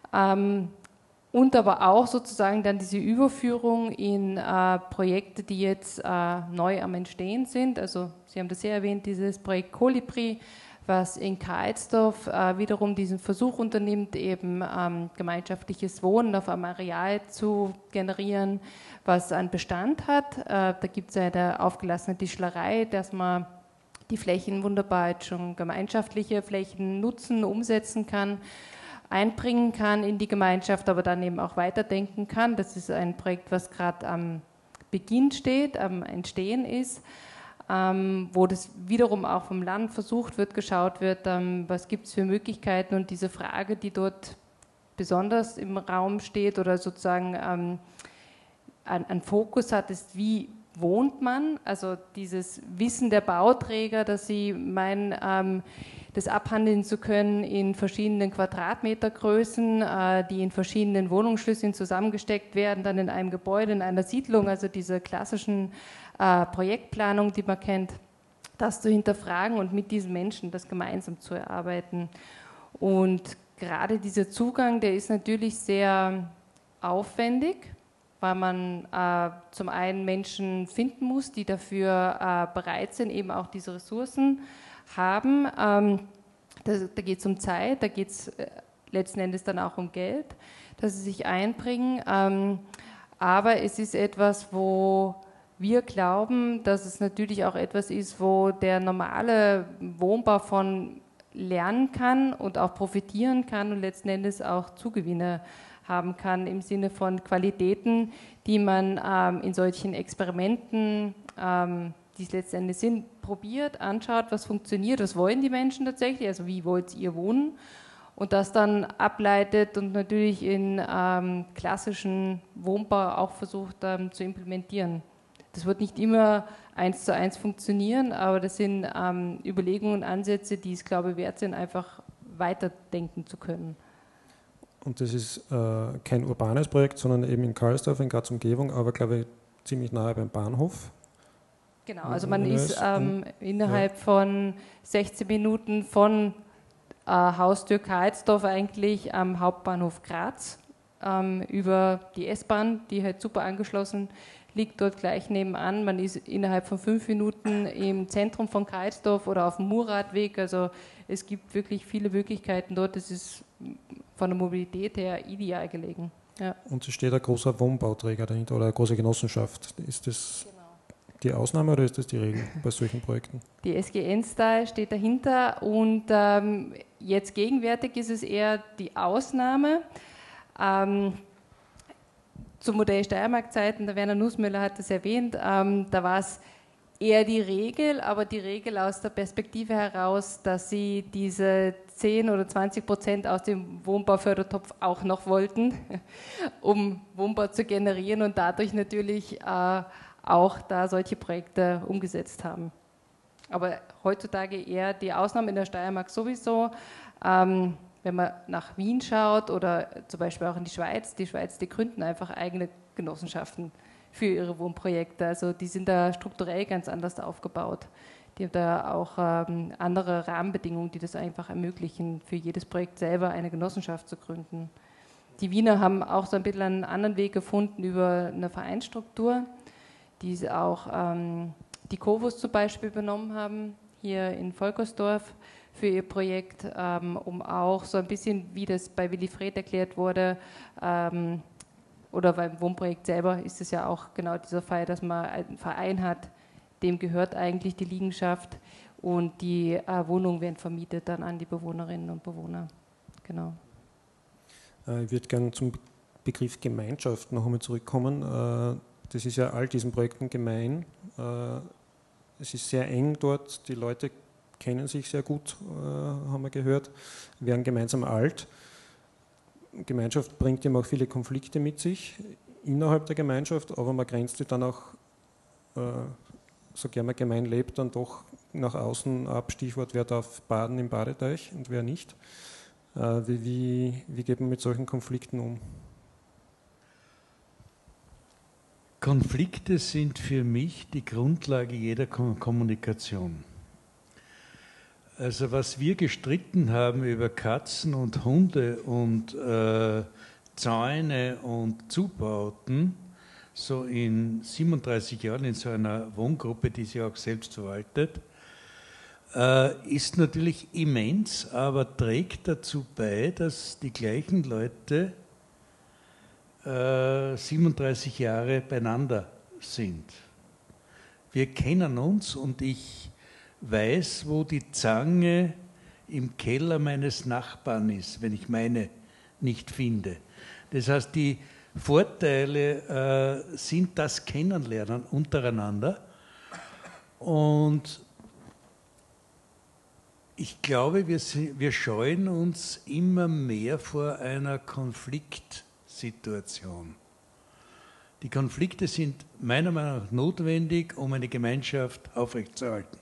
ähm, und aber auch sozusagen dann diese Überführung in äh, Projekte, die jetzt äh, neu am Entstehen sind. Also Sie haben das ja erwähnt, dieses Projekt Kolibri was in Karlsdorf äh, wiederum diesen Versuch unternimmt, eben ähm, gemeinschaftliches Wohnen auf einem Areal zu generieren, was einen Bestand hat. Äh, da gibt es eine aufgelassene Tischlerei, dass man die Flächen wunderbar jetzt schon gemeinschaftliche Flächen nutzen, umsetzen kann, einbringen kann in die Gemeinschaft, aber dann eben auch weiterdenken kann. Das ist ein Projekt, was gerade am Beginn steht, am Entstehen ist. Ähm, wo das wiederum auch vom Land versucht wird, geschaut wird, ähm, was gibt es für Möglichkeiten, und diese Frage, die dort besonders im Raum steht oder sozusagen ähm, einen Fokus hat, ist, wie wohnt man? Also dieses Wissen der Bauträger, dass sie meinen, ähm, das abhandeln zu können in verschiedenen Quadratmetergrößen, äh, die in verschiedenen Wohnungsschlüsseln zusammengesteckt werden, dann in einem Gebäude, in einer Siedlung, also diese klassischen äh, Projektplanung, die man kennt, das zu hinterfragen und mit diesen Menschen das gemeinsam zu erarbeiten. Und gerade dieser Zugang, der ist natürlich sehr aufwendig, weil man äh, zum einen Menschen finden muss, die dafür äh, bereit sind, eben auch diese Ressourcen haben. Ähm, da da geht es um Zeit, da geht es äh, letzten Endes dann auch um Geld, dass sie sich einbringen. Ähm, aber es ist etwas, wo wir glauben, dass es natürlich auch etwas ist, wo der normale Wohnbau von lernen kann und auch profitieren kann und letzten Endes auch Zugewinne haben kann im Sinne von Qualitäten, die man ähm, in solchen Experimenten, ähm, die es letztendlich sind, probiert, anschaut, was funktioniert, was wollen die Menschen tatsächlich, also wie wollt ihr wohnen, und das dann ableitet und natürlich in ähm, klassischen Wohnbau auch versucht ähm, zu implementieren. Das wird nicht immer eins zu eins funktionieren, aber das sind ähm, Überlegungen und Ansätze, die es, glaube ich, wert sind, einfach weiterdenken zu können. Und das ist äh, kein urbanes Projekt, sondern eben in Karlsdorf, in Graz Umgebung, aber glaube ich ziemlich nahe beim Bahnhof. Genau, also man ist ähm, innerhalb ja. von sechzehn Minuten von äh, Haustür Karlsdorf eigentlich am Hauptbahnhof Graz ähm, über die S-Bahn, die halt super angeschlossen liegt, dort gleich nebenan. Man ist innerhalb von fünf Minuten im Zentrum von Karlsdorf oder auf dem Murradweg. Also es gibt wirklich viele Möglichkeiten dort. Es ist von der Mobilität her ideal gelegen. Ja. Und es steht ein großer Wohnbauträger dahinter oder eine große Genossenschaft. Ist das genau die Ausnahme oder ist das die Regel bei solchen Projekten? Die S G N-Style steht dahinter und ähm, jetzt gegenwärtig ist es eher die Ausnahme. Ähm, Zu Modell Steiermark-Zeiten, der Werner Nussmüller hat das erwähnt, ähm, da war es eher die Regel, aber die Regel aus der Perspektive heraus, dass sie diese zehn oder zwanzig Prozent aus dem Wohnbaufördertopf auch noch wollten, um Wohnbau zu generieren und dadurch natürlich äh, auch da solche Projekte umgesetzt haben. Aber heutzutage eher die Ausnahme, in der Steiermark sowieso. Ähm, Wenn man nach Wien schaut oder zum Beispiel auch in die Schweiz, die Schweiz, die gründen einfach eigene Genossenschaften für ihre Wohnprojekte. Also die sind da strukturell ganz anders aufgebaut. Die haben da auch ähm, andere Rahmenbedingungen, die das einfach ermöglichen, für jedes Projekt selber eine Genossenschaft zu gründen. Die Wiener haben auch so ein bisschen einen anderen Weg gefunden über eine Vereinsstruktur, die auch ähm, die Covus zum Beispiel übernommen haben, hier in Volkersdorf, für ihr Projekt, ähm, um auch so ein bisschen, wie das bei Willy Fred erklärt wurde, ähm, oder beim Wohnprojekt selber ist es ja auch genau dieser Fall, dass man einen Verein hat, dem gehört eigentlich die Liegenschaft und die äh, Wohnungen werden vermietet dann an die Bewohnerinnen und Bewohner. Genau. Ich würde gerne zum Begriff Gemeinschaft noch einmal zurückkommen. Das ist ja all diesen Projekten gemein. Es ist sehr eng dort, die Leute kennen sich sehr gut, äh, haben wir gehört, werden gemeinsam alt. Gemeinschaft bringt eben auch viele Konflikte mit sich innerhalb der Gemeinschaft, aber man grenzt die dann auch, äh, so gern man gemein lebt, dann doch nach außen ab. Stichwort, wer darf baden im Badeteich und wer nicht. Äh, wie, wie, wie geht man mit solchen Konflikten um? Konflikte sind für mich die Grundlage jeder Kommunikation. Also was wir gestritten haben über Katzen und Hunde und äh, Zäune und Zubauten, so in siebenunddreißig Jahren in so einer Wohngruppe, die sie auch selbst verwaltet, äh, äh, ist natürlich immens, aber trägt dazu bei, dass die gleichen Leute äh, siebenunddreißig Jahre beieinander sind. Wir kennen uns und ich weiß, wo die Zange im Keller meines Nachbarn ist, wenn ich meine nicht finde. Das heißt, die Vorteile äh, sind das Kennenlernen untereinander. Und ich glaube, wir, wir scheuen uns immer mehr vor einer Konfliktsituation. Die Konflikte sind meiner Meinung nach notwendig, um eine Gemeinschaft aufrechtzuerhalten.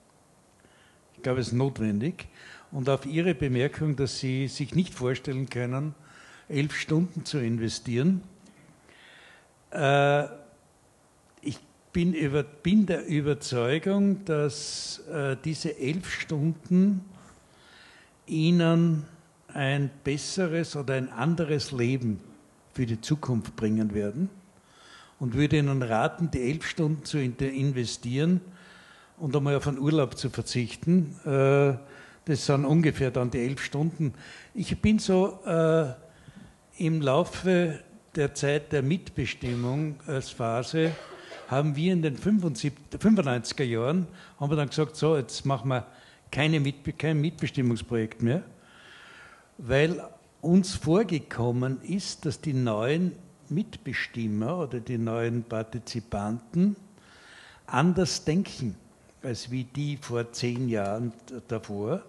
Ich glaube, es ist notwendig. Und auf Ihre Bemerkung, dass Sie sich nicht vorstellen können, elf Stunden zu investieren, äh, ich bin, über, bin der Überzeugung, dass äh, diese elf Stunden Ihnen ein besseres oder ein anderes Leben für die Zukunft bringen werden und würde Ihnen raten, die elf Stunden zu investieren und einmal auf einen Urlaub zu verzichten. Äh, das sind ungefähr dann die elf Stunden. Ich bin so äh, im Laufe der Zeit der Mitbestimmung als Phase, haben wir in den fünfundneunziger Jahren, haben wir dann gesagt, so, jetzt machen wir keine Mitbe- kein Mitbestimmungsprojekt mehr, weil uns vorgekommen ist, dass die neuen Mitbestimmer oder die neuen Partizipanten anders denken, als wie die vor zehn Jahren davor.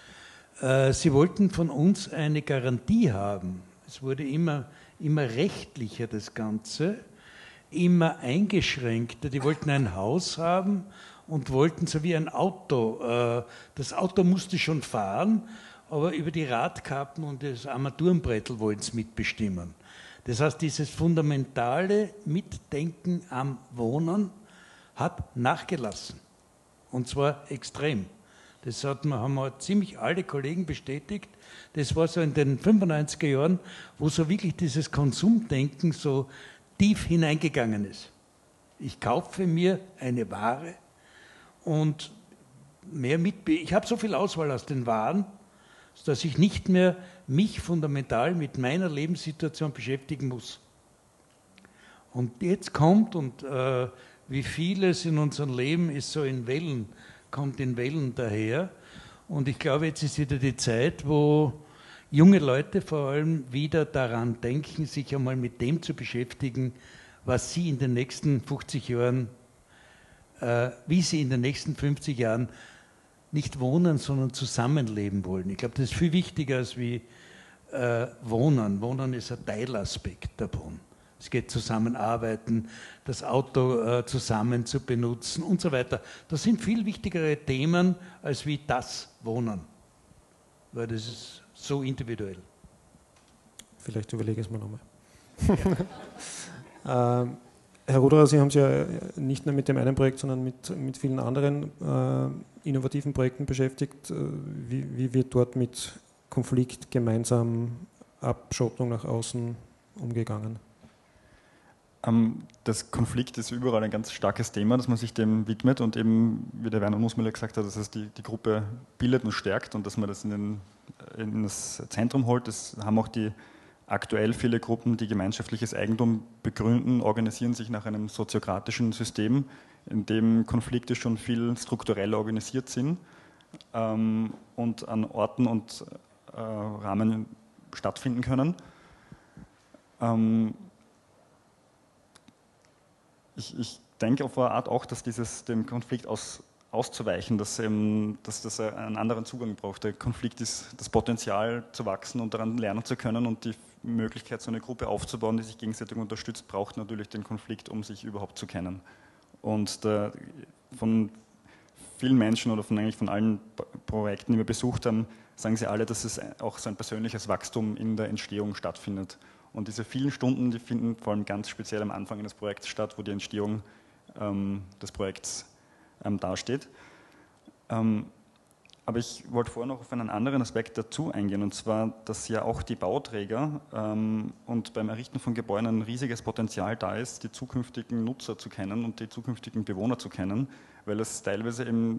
Sie wollten von uns eine Garantie haben. Es wurde immer, immer rechtlicher, das Ganze, immer eingeschränkter. Die wollten ein Haus haben und wollten so wie ein Auto. Das Auto musste schon fahren, aber über die Radkappen und das Armaturenbrettel wollten sie mitbestimmen. Das heißt, dieses fundamentale Mitdenken am Wohnen hat nachgelassen. Und zwar extrem. Das hat, haben wir ziemlich alle Kollegen bestätigt. Das war so in den fünfundneunziger Jahren, wo so wirklich dieses Konsumdenken so tief hineingegangen ist. Ich kaufe mir eine Ware und mehr mit. Ich habe so viel Auswahl aus den Waren, dass ich nicht mehr mich fundamental mit meiner Lebenssituation beschäftigen muss. Und jetzt kommt, und äh, wie vieles in unserem Leben ist so in Wellen, kommt in Wellen daher. Und ich glaube, jetzt ist wieder die Zeit, wo junge Leute vor allem wieder daran denken, sich einmal mit dem zu beschäftigen, was sie in den nächsten fünfzig Jahren, äh, wie sie in den nächsten fünfzig Jahren nicht wohnen, sondern zusammenleben wollen. Ich glaube, das ist viel wichtiger als wie äh, Wohnen. Wohnen ist ein Teilaspekt davon. Es geht zusammenarbeiten, das Auto äh, zusammen zu benutzen und so weiter. Das sind viel wichtigere Themen als wie das Wohnen, weil das ist so individuell. Vielleicht überlege ich es mir nochmal. Ja. ähm, Herr Ruderer, Sie haben sich ja nicht nur mit dem einen Projekt, sondern mit, mit vielen anderen äh, innovativen Projekten beschäftigt. Wie, wie wird dort mit Konflikt gemeinsam, Abschottung nach außen umgegangen? Das Konflikt ist überall ein ganz starkes Thema, dass man sich dem widmet und eben, wie der Werner Nussmüller gesagt hat, dass es die, die Gruppe bildet und stärkt und dass man das in, den, in das Zentrum holt. Das haben auch die aktuell viele Gruppen, die gemeinschaftliches Eigentum begründen, organisieren sich nach einem soziokratischen System, in dem Konflikte schon viel struktureller organisiert sind ähm, und an Orten und äh, Rahmen stattfinden können. Ähm, Ich, ich denke auf eine Art auch, dass dieses dem Konflikt aus, auszuweichen, dass, eben, dass das einen anderen Zugang braucht. Der Konflikt ist das Potenzial zu wachsen und daran lernen zu können und die Möglichkeit, so eine Gruppe aufzubauen, die sich gegenseitig unterstützt, braucht natürlich den Konflikt, um sich überhaupt zu kennen. Und der, von vielen Menschen oder von, eigentlich von allen Projekten, die wir besucht haben, sagen sie alle, dass es auch so ein persönliches Wachstum in der Entstehung stattfindet. Und diese vielen Stunden, die finden vor allem ganz speziell am Anfang eines Projekts statt, wo die Entstehung ähm, des Projekts ähm, dasteht. Ähm, aber ich wollte vorher noch auf einen anderen Aspekt dazu eingehen, und zwar, dass ja auch die Bauträger ähm, und beim Errichten von Gebäuden ein riesiges Potenzial da ist, die zukünftigen Nutzer zu kennen und die zukünftigen Bewohner zu kennen, weil es teilweise eben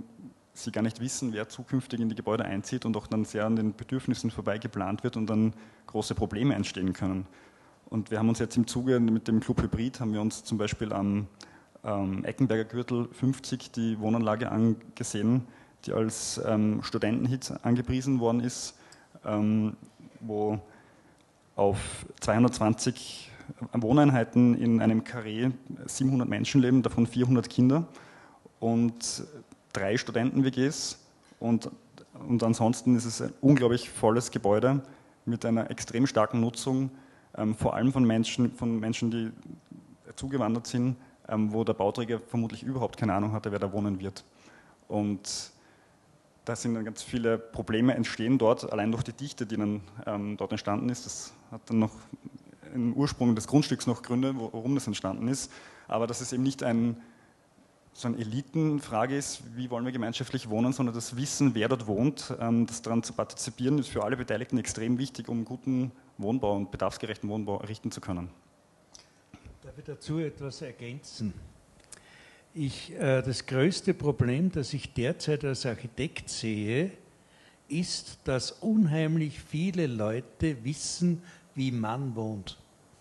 sie gar nicht wissen, wer zukünftig in die Gebäude einzieht und auch dann sehr an den Bedürfnissen vorbei geplant wird und dann große Probleme entstehen können. Und wir haben uns jetzt im Zuge mit dem Club Hybrid, haben wir uns zum Beispiel am ähm, Eckenberger Gürtel fünfzig die Wohnanlage angesehen, die als ähm, Studentenhit angepriesen worden ist, ähm, wo auf zweihundertzwanzig Wohneinheiten in einem Karree siebenhundert Menschen leben, davon vierhundert Kinder und drei Studenten-W Gs und, und ansonsten ist es ein unglaublich volles Gebäude mit einer extrem starken Nutzung, ähm, vor allem von Menschen, von Menschen, die zugewandert sind, ähm, wo der Bauträger vermutlich überhaupt keine Ahnung hatte, wer da wohnen wird. Und da sind dann ganz viele Probleme entstehen dort, allein durch die Dichte, die dann ähm, dort entstanden ist. Das hat dann noch im Ursprung des Grundstücks noch Gründe, warum das entstanden ist. Aber dass es eben nicht ein, so eine Elitenfrage ist, wie wollen wir gemeinschaftlich wohnen, sondern das Wissen, wer dort wohnt, ähm, das daran zu partizipieren, ist für alle Beteiligten extrem wichtig, um guten Wohnbau und bedarfsgerechten Wohnbau errichten zu können. Darf ich dazu etwas ergänzen? Ich, äh, das größte Problem, das ich derzeit als Architekt sehe, ist, dass unheimlich viele Leute wissen, wie man wohnt.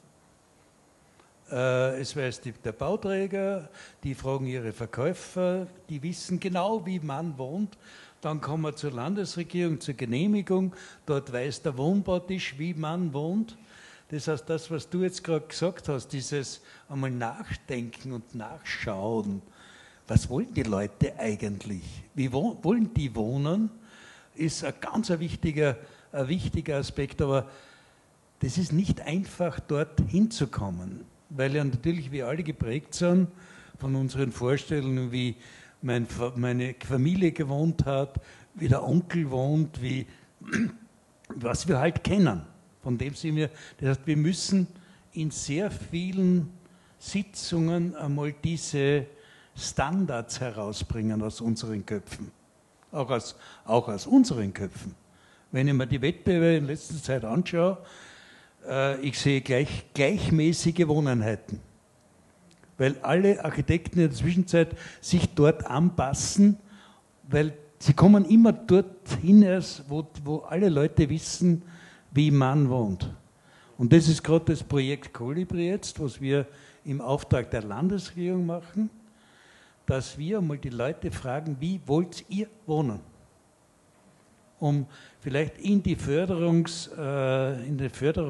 Äh, es weiß die, der Bauträger, die fragen ihre Verkäufer, die wissen genau, wie man wohnt. Dann kommen wir zur Landesregierung, zur Genehmigung, dort weiß der Wohnbautisch, wie man wohnt. Das heißt, das, was du jetzt gerade gesagt hast, dieses einmal Nachdenken und Nachschauen, was wollen die Leute eigentlich? Wie wollen die wohnen, ist ein ganz ein wichtiger, ein wichtiger Aspekt, aber das ist nicht einfach, dort hinzukommen, weil ja natürlich wir alle geprägt sind von unseren Vorstellungen, wie mein, meine Familie gewohnt hat, wie der Onkel wohnt, wie, was wir halt kennen. Von dem sind wir, das heißt, wir müssen in sehr vielen Sitzungen einmal diese Standards herausbringen aus unseren Köpfen, auch aus, auch aus unseren Köpfen. Wenn ich mir die Wettbewerbe in letzter Zeit anschaue, äh, ich sehe gleich, gleichmäßige Wohneinheiten, weil alle Architekten in der Zwischenzeit sich dort anpassen, weil sie kommen immer dorthin, wo, wo alle Leute wissen, wie man wohnt. Und das ist gerade das Projekt Kolibri jetzt, was wir im Auftrag der Landesregierung machen, dass wir mal die Leute fragen, wie wollt ihr wohnen? Um vielleicht in die Förderungs, äh, in die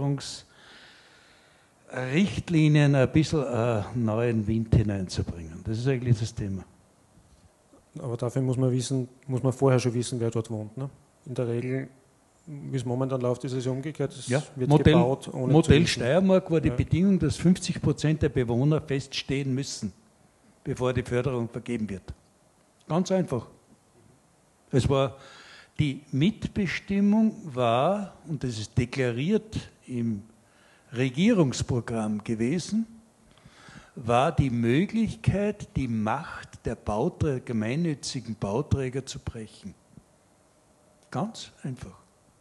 Förderungsrichtlinien ein bisschen äh, neuen Wind hineinzubringen. Das ist eigentlich das Thema. Aber dafür muss man wissen, muss man vorher schon wissen, wer dort wohnt. Ne? In der Regel, wie es momentan läuft, ist es umgekehrt. Es ja, wird Modell, gebaut ohne Modell zu Steiermark war die ja. Bedingung, dass fünfzig Prozent der Bewohner feststehen müssen, bevor die Förderung vergeben wird. Ganz einfach. Es war, die Mitbestimmung war, und das ist deklariert im Regierungsprogramm gewesen, war die Möglichkeit, die Macht der Bauträger, gemeinnützigen Bauträger zu brechen. Ganz einfach.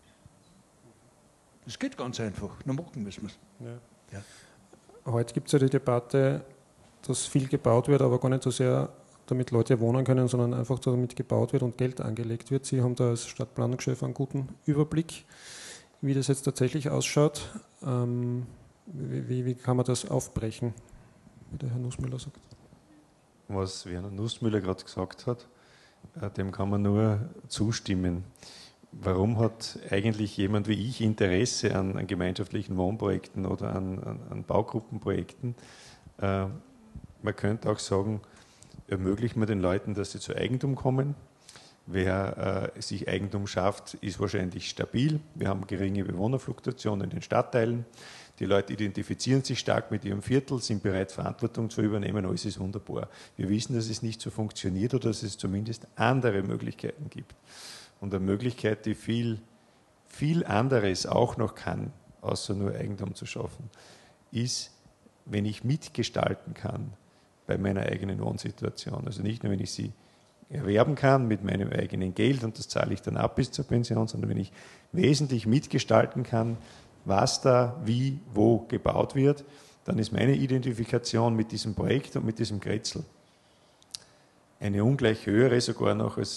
Das geht ganz einfach, dann machen müssen wir es. Ja. Ja. Heute gibt es ja die Debatte, dass viel gebaut wird, aber gar nicht so sehr, damit Leute wohnen können, sondern einfach damit gebaut wird und Geld angelegt wird. Sie haben da als Stadtplanungschef einen guten Überblick, wie das jetzt tatsächlich ausschaut. Ähm, wie, wie kann man das aufbrechen, wie der Herr Nussmüller sagt? Was Werner Nussmüller gerade gesagt hat, dem kann man nur zustimmen. Warum hat eigentlich jemand wie ich Interesse an, an gemeinschaftlichen Wohnprojekten oder an, an, an Baugruppenprojekten? Äh, man könnte auch sagen, ermöglicht man den Leuten, dass sie zu Eigentum kommen. Wer äh, sich Eigentum schafft, ist wahrscheinlich stabil. Wir haben geringe Bewohnerfluktuation in den Stadtteilen. Die Leute identifizieren sich stark mit ihrem Viertel, sind bereit, Verantwortung zu übernehmen. Alles ist wunderbar. Wir wissen, dass es nicht so funktioniert oder dass es zumindest andere Möglichkeiten gibt. Und eine Möglichkeit, die viel, viel anderes auch noch kann, außer nur Eigentum zu schaffen, ist, wenn ich mitgestalten kann bei meiner eigenen Wohnsituation. Also nicht nur, wenn ich sie erwerben kann mit meinem eigenen Geld und das zahle ich dann ab bis zur Pension, sondern wenn ich wesentlich mitgestalten kann, was da, wie, wo gebaut wird, dann ist meine Identifikation mit diesem Projekt und mit diesem Kretzel eine ungleich höhere sogar noch, als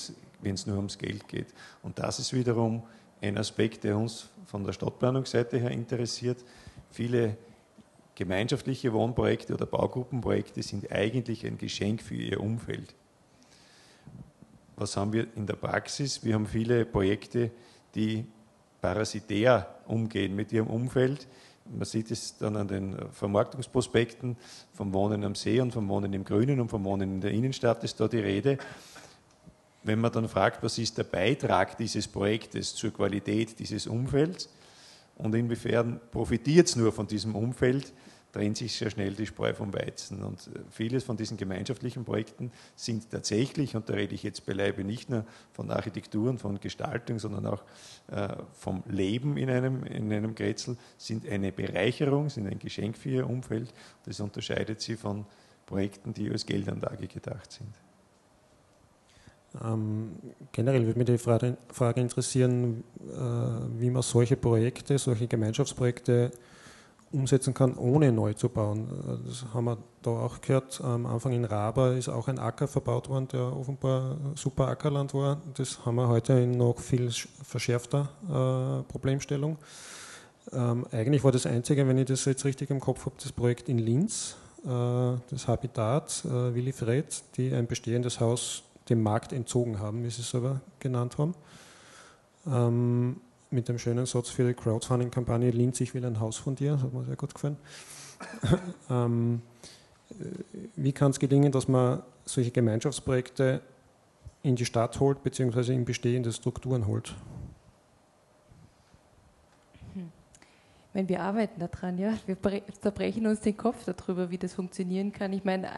wenn es nur ums Geld geht. Und das ist wiederum ein Aspekt, der uns von der Stadtplanungsseite her interessiert. Viele gemeinschaftliche Wohnprojekte oder Baugruppenprojekte sind eigentlich ein Geschenk für ihr Umfeld. Was haben wir in der Praxis? Wir haben viele Projekte, die parasitär umgehen mit ihrem Umfeld. Man sieht es dann an den Vermarktungsprospekten vom Wohnen am See und vom Wohnen im Grünen und vom Wohnen in der Innenstadt ist da die Rede. Wenn man dann fragt, was ist der Beitrag dieses Projektes zur Qualität dieses Umfelds und inwiefern profitiert es nur von diesem Umfeld, trennt sich sehr schnell die Spreu vom Weizen. Und vieles von diesen gemeinschaftlichen Projekten sind tatsächlich, und da rede ich jetzt beileibe nicht nur von Architektur und von Gestaltung, sondern auch äh, vom Leben in einem, in einem Grätzl, sind eine Bereicherung, sind ein Geschenk für ihr Umfeld. Das unterscheidet sie von Projekten, die als Geldanlage gedacht sind. Ähm, generell würde mich die Frage, Frage interessieren, äh, wie man solche Projekte, solche Gemeinschaftsprojekte umsetzen kann, ohne neu zu bauen. Das haben wir da auch gehört. Am Anfang in Raba ist auch ein Acker verbaut worden, der offenbar super Ackerland war. Das haben wir heute in noch viel verschärfter äh, Problemstellung. Ähm, eigentlich war das Einzige, wenn ich das jetzt richtig im Kopf habe, das Projekt in Linz, äh, das Habitat, äh, Willy Fred, die ein bestehendes Haus dem Markt entzogen haben, wie sie es selber genannt haben. Ähm, mit dem schönen Satz für die Crowdfunding-Kampagne Linz, ich will ein Haus von dir, das hat mir sehr gut gefallen. ähm, wie kann es gelingen, dass man solche Gemeinschaftsprojekte in die Stadt holt, beziehungsweise in bestehende Strukturen holt? Wenn wir arbeiten daran, ja, wir zerbrechen uns den Kopf darüber, wie das funktionieren kann. Ich meine,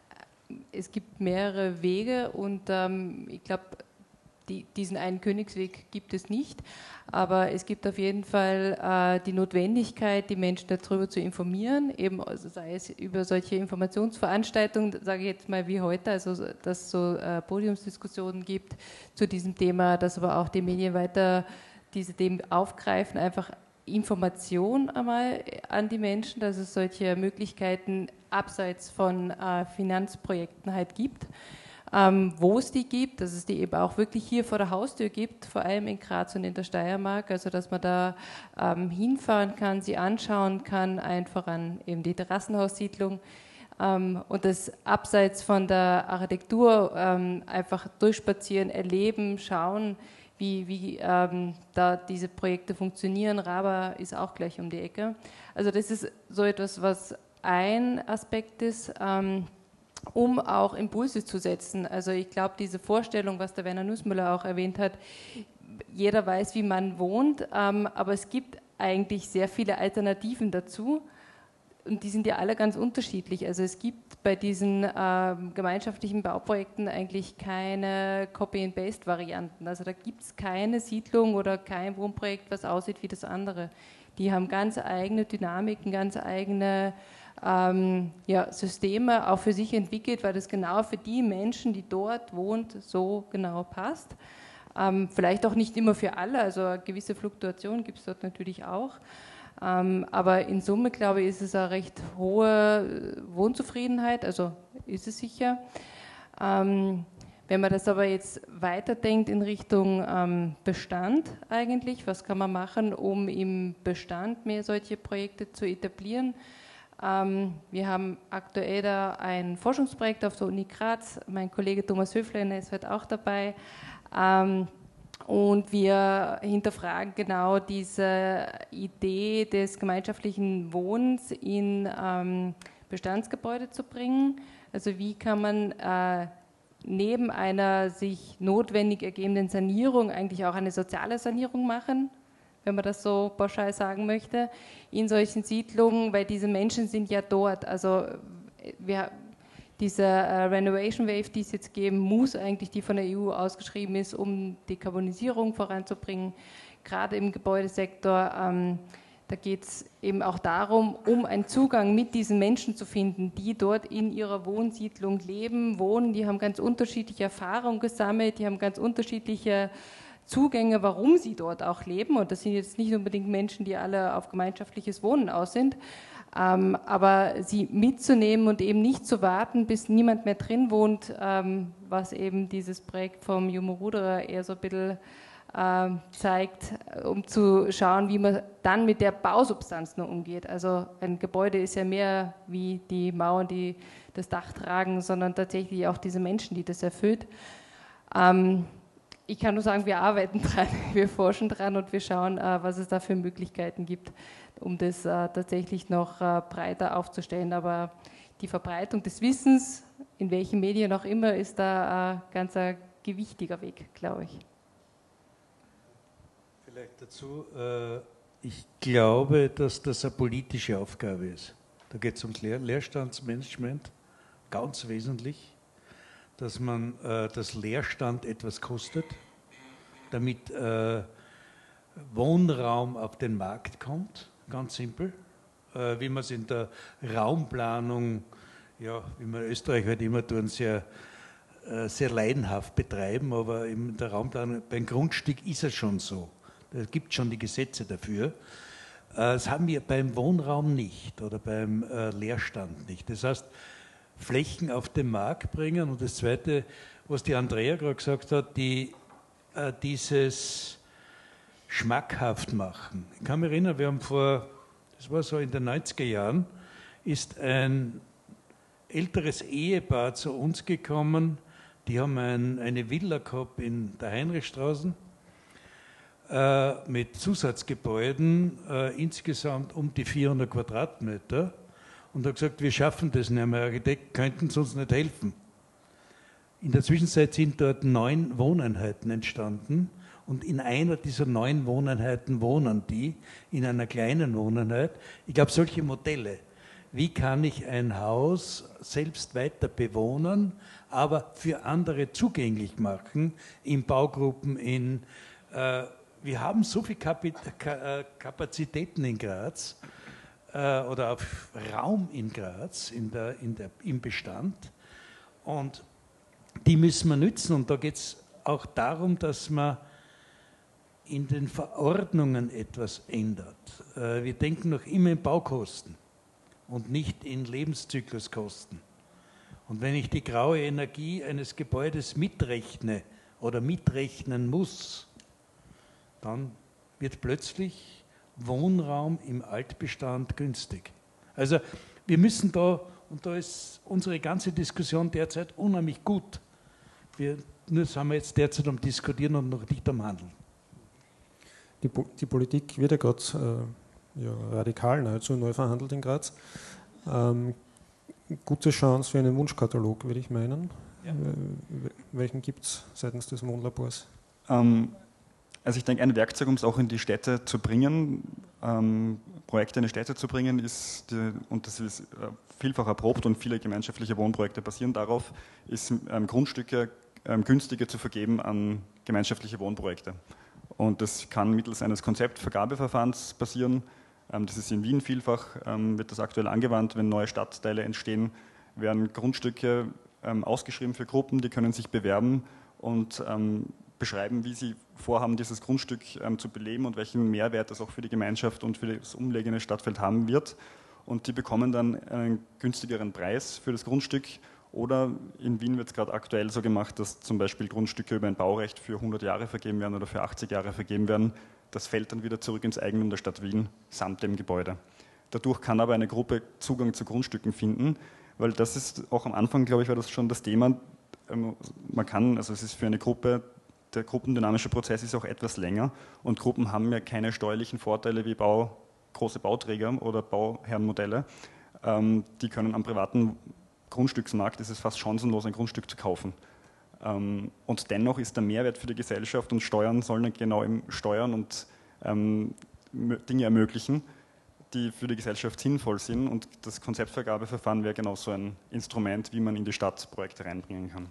es gibt mehrere Wege und ähm, ich glaube, Die, diesen einen Königsweg gibt es nicht, aber es gibt auf jeden Fall äh, die Notwendigkeit, die Menschen darüber zu informieren, eben also sei es über solche Informationsveranstaltungen, sage ich jetzt mal wie heute, also dass es so äh, Podiumsdiskussionen gibt zu diesem Thema, dass aber auch die Medien weiter diese Themen aufgreifen, einfach Information einmal an die Menschen, dass es solche Möglichkeiten abseits von äh, Finanzprojekten halt gibt. Ähm, wo es die gibt, dass es die eben auch wirklich hier vor der Haustür gibt, vor allem in Graz und in der Steiermark, also dass man da ähm, hinfahren kann, sie anschauen kann, einfach an eben die Terrassenhaussiedlung ähm, und das abseits von der Architektur ähm, einfach durchspazieren, erleben, schauen, wie, wie ähm, da diese Projekte funktionieren. Raba ist auch gleich um die Ecke. Also das ist so etwas, was ein Aspekt ist, ähm, um auch Impulse zu setzen. Also ich glaube, diese Vorstellung, was der Werner Nussmüller auch erwähnt hat, jeder weiß, wie man wohnt, ähm, aber es gibt eigentlich sehr viele Alternativen dazu und die sind ja alle ganz unterschiedlich. Also es gibt bei diesen ähm, gemeinschaftlichen Bauprojekten eigentlich keine Copy-and-Paste-Varianten. Also da gibt es keine Siedlung oder kein Wohnprojekt, was aussieht wie das andere. Die haben ganz eigene Dynamiken, ganz eigene Ähm, ja, Systeme auch für sich entwickelt, weil das genau für die Menschen, die dort wohnt, so genau passt. Ähm, vielleicht auch nicht immer für alle, also eine gewisse Fluktuation gibt es dort natürlich auch. Ähm, aber in Summe, glaube ich, ist es eine recht hohe Wohnzufriedenheit, also ist es sicher. Ähm, wenn man das aber jetzt weiterdenkt in Richtung ähm, Bestand eigentlich, was kann man machen, um im Bestand mehr solche Projekte zu etablieren? Wir haben aktuell da ein Forschungsprojekt auf der Uni Graz, mein Kollege Thomas Höflener ist heute auch dabei und wir hinterfragen genau diese Idee des gemeinschaftlichen Wohnens in Bestandsgebäude zu bringen. Also wie kann man neben einer sich notwendig ergebenden Sanierung eigentlich auch eine soziale Sanierung machen, wenn man das so pauschal sagen möchte, in solchen Siedlungen, weil diese Menschen sind ja dort. Also wir, diese äh, Renovation Wave, die es jetzt geben muss, eigentlich die von der E U ausgeschrieben ist, um Dekarbonisierung voranzubringen, gerade im Gebäudesektor. Ähm, da geht es eben auch darum, um einen Zugang mit diesen Menschen zu finden, die dort in ihrer Wohnsiedlung leben, wohnen, die haben ganz unterschiedliche Erfahrungen gesammelt, die haben ganz unterschiedliche Zugänge, warum sie dort auch leben. Und das sind jetzt nicht unbedingt Menschen, die alle auf gemeinschaftliches Wohnen aus sind. Ähm, aber sie mitzunehmen und eben nicht zu warten, bis niemand mehr drin wohnt, ähm, was eben dieses Projekt vom Jomo Ruderer eher so ein bisschen ähm, zeigt, um zu schauen, wie man dann mit der Bausubstanz noch umgeht. Also ein Gebäude ist ja mehr wie die Mauern, die das Dach tragen, sondern tatsächlich auch diese Menschen, die das erfüllt. Ähm, ich kann nur sagen, wir arbeiten dran, wir forschen dran und wir schauen, äh, was es da für Möglichkeiten gibt, um das äh, tatsächlich noch äh, breiter aufzustellen. Aber die Verbreitung des Wissens, in welchen Medien auch immer, ist da äh, ganz ein gewichtiger Weg, glaube ich. Vielleicht dazu, äh, ich glaube, dass das eine politische Aufgabe ist. Da geht es ums Lehr Leerstandsmanagement, ganz wesentlich, dass man äh, das Leerstand etwas kostet, damit äh, Wohnraum auf den Markt kommt, ganz simpel, äh, wie man es in der Raumplanung, ja, wie wir in Österreich halt immer tun, sehr, äh, sehr leidenhaft betreiben, aber in der Raumplanung, beim Grundstück ist es schon so. Es gibt schon die Gesetze dafür. Das haben wir beim Wohnraum nicht oder beim äh, Leerstand nicht. Das heißt, Flächen auf den Markt bringen. Und das Zweite, was die Andrea gerade gesagt hat, die, äh, dieses schmackhaft machen. Ich kann mich erinnern, wir haben vor, das war so in den neunziger Jahren, ist ein älteres Ehepaar zu uns gekommen, die haben ein, eine Villa gehabt in der Heinrichstraße äh, mit Zusatzgebäuden, äh, insgesamt um die vierhundert Quadratmeter. Und hat gesagt, wir schaffen das nicht mehr, Architekten könnten es uns nicht helfen. In der Zwischenzeit sind dort neun Wohneinheiten entstanden und in einer dieser neun Wohneinheiten wohnen die, in einer kleinen Wohneinheit. Ich glaube, solche Modelle, wie kann ich ein Haus selbst weiter bewohnen, aber für andere zugänglich machen, in Baugruppen, in... Äh, wir haben so viele Kapazitäten in Graz, oder auf Raum in Graz, in der, in der, im Bestand. Und die müssen wir nützen. Und da geht es auch darum, dass man in den Verordnungen etwas ändert. Wir denken noch immer in Baukosten und nicht in Lebenszykluskosten. Und wenn ich die graue Energie eines Gebäudes mitrechne oder mitrechnen muss, dann wird plötzlich Wohnraum im Altbestand günstig. Also wir müssen da, und da ist unsere ganze Diskussion derzeit unheimlich gut. Wir, nur sind wir jetzt derzeit am Diskutieren und noch nicht am Handeln. Die, die Politik wird ja gerade äh, ja, radikal nahezu neu verhandelt in Graz. Ähm, gute Chance für einen Wunschkatalog, würde ich meinen. Ja. Äh, welchen gibt es seitens des Wohnlabors? Ähm, Also ich denke, ein Werkzeug, um es auch in die Städte zu bringen, ähm, Projekte in die Städte zu bringen, ist, die, und das ist äh, vielfach erprobt und viele gemeinschaftliche Wohnprojekte basieren darauf, ist ähm, Grundstücke ähm, günstiger zu vergeben an gemeinschaftliche Wohnprojekte. Und das kann mittels eines Konzeptvergabeverfahrens passieren. Ähm, das ist in Wien vielfach, ähm, wird das aktuell angewandt, wenn neue Stadtteile entstehen, werden Grundstücke ähm, ausgeschrieben für Gruppen, die können sich bewerben und ähm, beschreiben, wie sie vorhaben, dieses Grundstück ähm, zu beleben und welchen Mehrwert das auch für die Gemeinschaft und für das umliegende Stadtfeld haben wird. Und die bekommen dann einen günstigeren Preis für das Grundstück. Oder in Wien wird es gerade aktuell so gemacht, dass zum Beispiel Grundstücke über ein Baurecht für hundert Jahre vergeben werden oder für achtzig Jahre vergeben werden. Das fällt dann wieder zurück ins Eigentum der Stadt Wien samt dem Gebäude. Dadurch kann aber eine Gruppe Zugang zu Grundstücken finden, weil das ist auch am Anfang, glaube ich, war das schon das Thema. Ähm, man kann, also es ist für eine Gruppe, der gruppendynamische Prozess ist auch etwas länger und Gruppen haben ja keine steuerlichen Vorteile wie Bau, große Bauträger oder Bauherrenmodelle. Ähm, die können am privaten Grundstücksmarkt, ist es fast chancenlos, ein Grundstück zu kaufen. Ähm, und dennoch ist der Mehrwert für die Gesellschaft und Steuern sollen genau im Steuern und ähm, Dinge ermöglichen, die für die Gesellschaft sinnvoll sind, und das Konzeptvergabeverfahren wäre genau so ein Instrument, wie man in die Stadt Projekte reinbringen kann.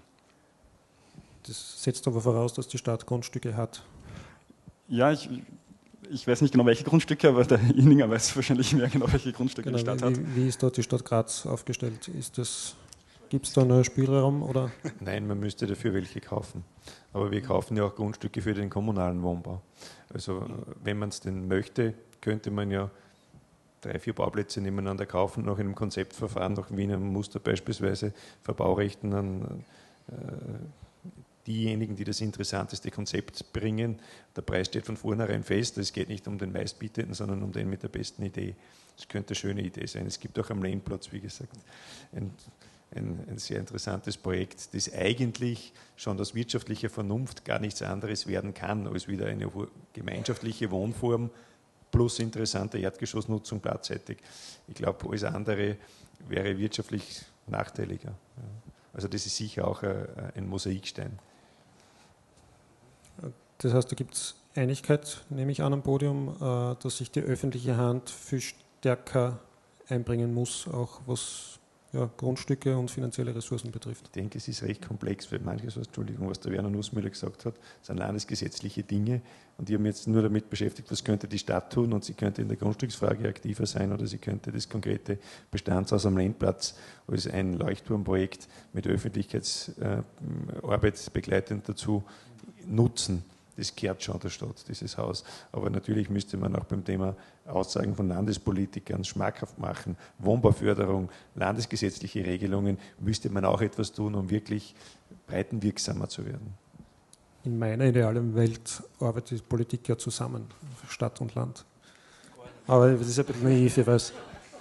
Das setzt aber voraus, dass die Stadt Grundstücke hat. Ja, ich, ich weiß nicht genau, welche Grundstücke, aber der Inninger weiß wahrscheinlich mehr genau, welche Grundstücke genau, die Stadt wie, hat. Wie ist dort die Stadt Graz aufgestellt? Gibt es da einen Spielraum? Oder? Nein, man müsste dafür welche kaufen. Aber wir kaufen ja auch Grundstücke für den kommunalen Wohnbau. Also wenn man es denn möchte, könnte man ja drei, vier Bauplätze nebeneinander kaufen, nach einem Konzeptverfahren, nach Wiener Muster beispielsweise, Verbaurechten an äh, diejenigen, die das interessanteste Konzept bringen. Der Preis steht von vornherein fest. Es geht nicht um den meistbietenden, sondern um den mit der besten Idee. Das könnte eine schöne Idee sein. Es gibt auch am Lehmplatz, wie gesagt, ein, ein, ein sehr interessantes Projekt, das eigentlich schon aus wirtschaftlicher Vernunft gar nichts anderes werden kann, als wieder eine gemeinschaftliche Wohnform plus interessante Erdgeschossnutzung platzseitig. Ich glaube, alles andere wäre wirtschaftlich nachteiliger. Also das ist sicher auch ein Mosaikstein. Das heißt, da gibt es Einigkeit, nehme ich an, am Podium, dass sich die öffentliche Hand viel stärker einbringen muss, auch was ja, Grundstücke und finanzielle Ressourcen betrifft. Ich denke, es ist recht komplex, weil manches, was, Entschuldigung, was der Werner Nussmüller gesagt hat, sind landesgesetzliche Dinge und die haben jetzt nur damit beschäftigt, was könnte die Stadt tun und sie könnte in der Grundstücksfrage aktiver sein oder sie könnte das konkrete Bestandshaus am Lendplatz als ein Leuchtturmprojekt mit Öffentlichkeitsarbeit begleitend dazu nutzen. Das gehört schon der Stadt, dieses Haus. Aber natürlich müsste man auch beim Thema Aussagen von Landespolitikern schmackhaft machen, Wohnbauförderung, landesgesetzliche Regelungen, müsste man auch etwas tun, um wirklich breitenwirksamer zu werden. In meiner idealen Welt arbeitet Politik ja zusammen, Stadt und Land. Aber das ist ein bisschen naiv, ich weiß.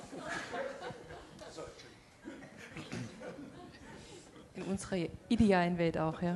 In unserer idealen Welt auch, ja.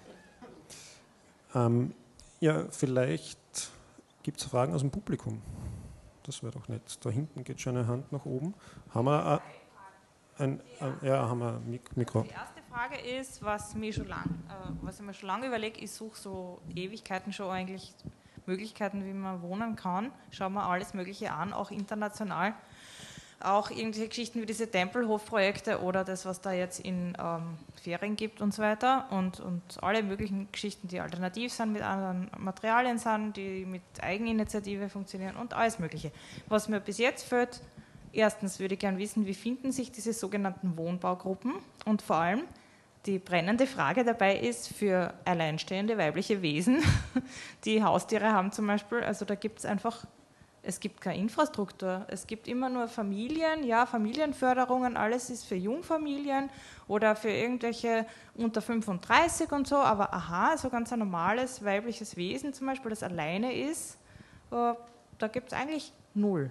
Ähm, ja, vielleicht gibt es Fragen aus dem Publikum. Das wäre doch nett. Da hinten geht schon eine Hand nach oben. Haben wir äh, ein, ein, ja, haben wir ein Mikro? Die erste Frage ist, was, mir schon lang, äh, was ich mir schon lange überlege, ich suche so Ewigkeiten schon eigentlich Möglichkeiten, wie man wohnen kann. Schauen wir alles Mögliche an, auch international. Auch irgendwelche Geschichten wie diese Tempelhofprojekte oder das, was da jetzt in ähm, Ferien gibt und so weiter und, und alle möglichen Geschichten, die alternativ sind, mit anderen Materialien sind, die mit Eigeninitiative funktionieren und alles Mögliche. Was mir bis jetzt fehlt, erstens würde ich gerne wissen, wie finden sich diese sogenannten Wohnbaugruppen und vor allem die brennende Frage dabei ist für alleinstehende weibliche Wesen, die Haustiere haben zum Beispiel, also da gibt es einfach Es gibt keine Infrastruktur, es gibt immer nur Familien, ja, Familienförderungen, alles ist für Jungfamilien oder für irgendwelche unter fünfunddreißig und so, aber aha, so ganz ein normales weibliches Wesen zum Beispiel, das alleine ist, äh, da gibt es eigentlich null.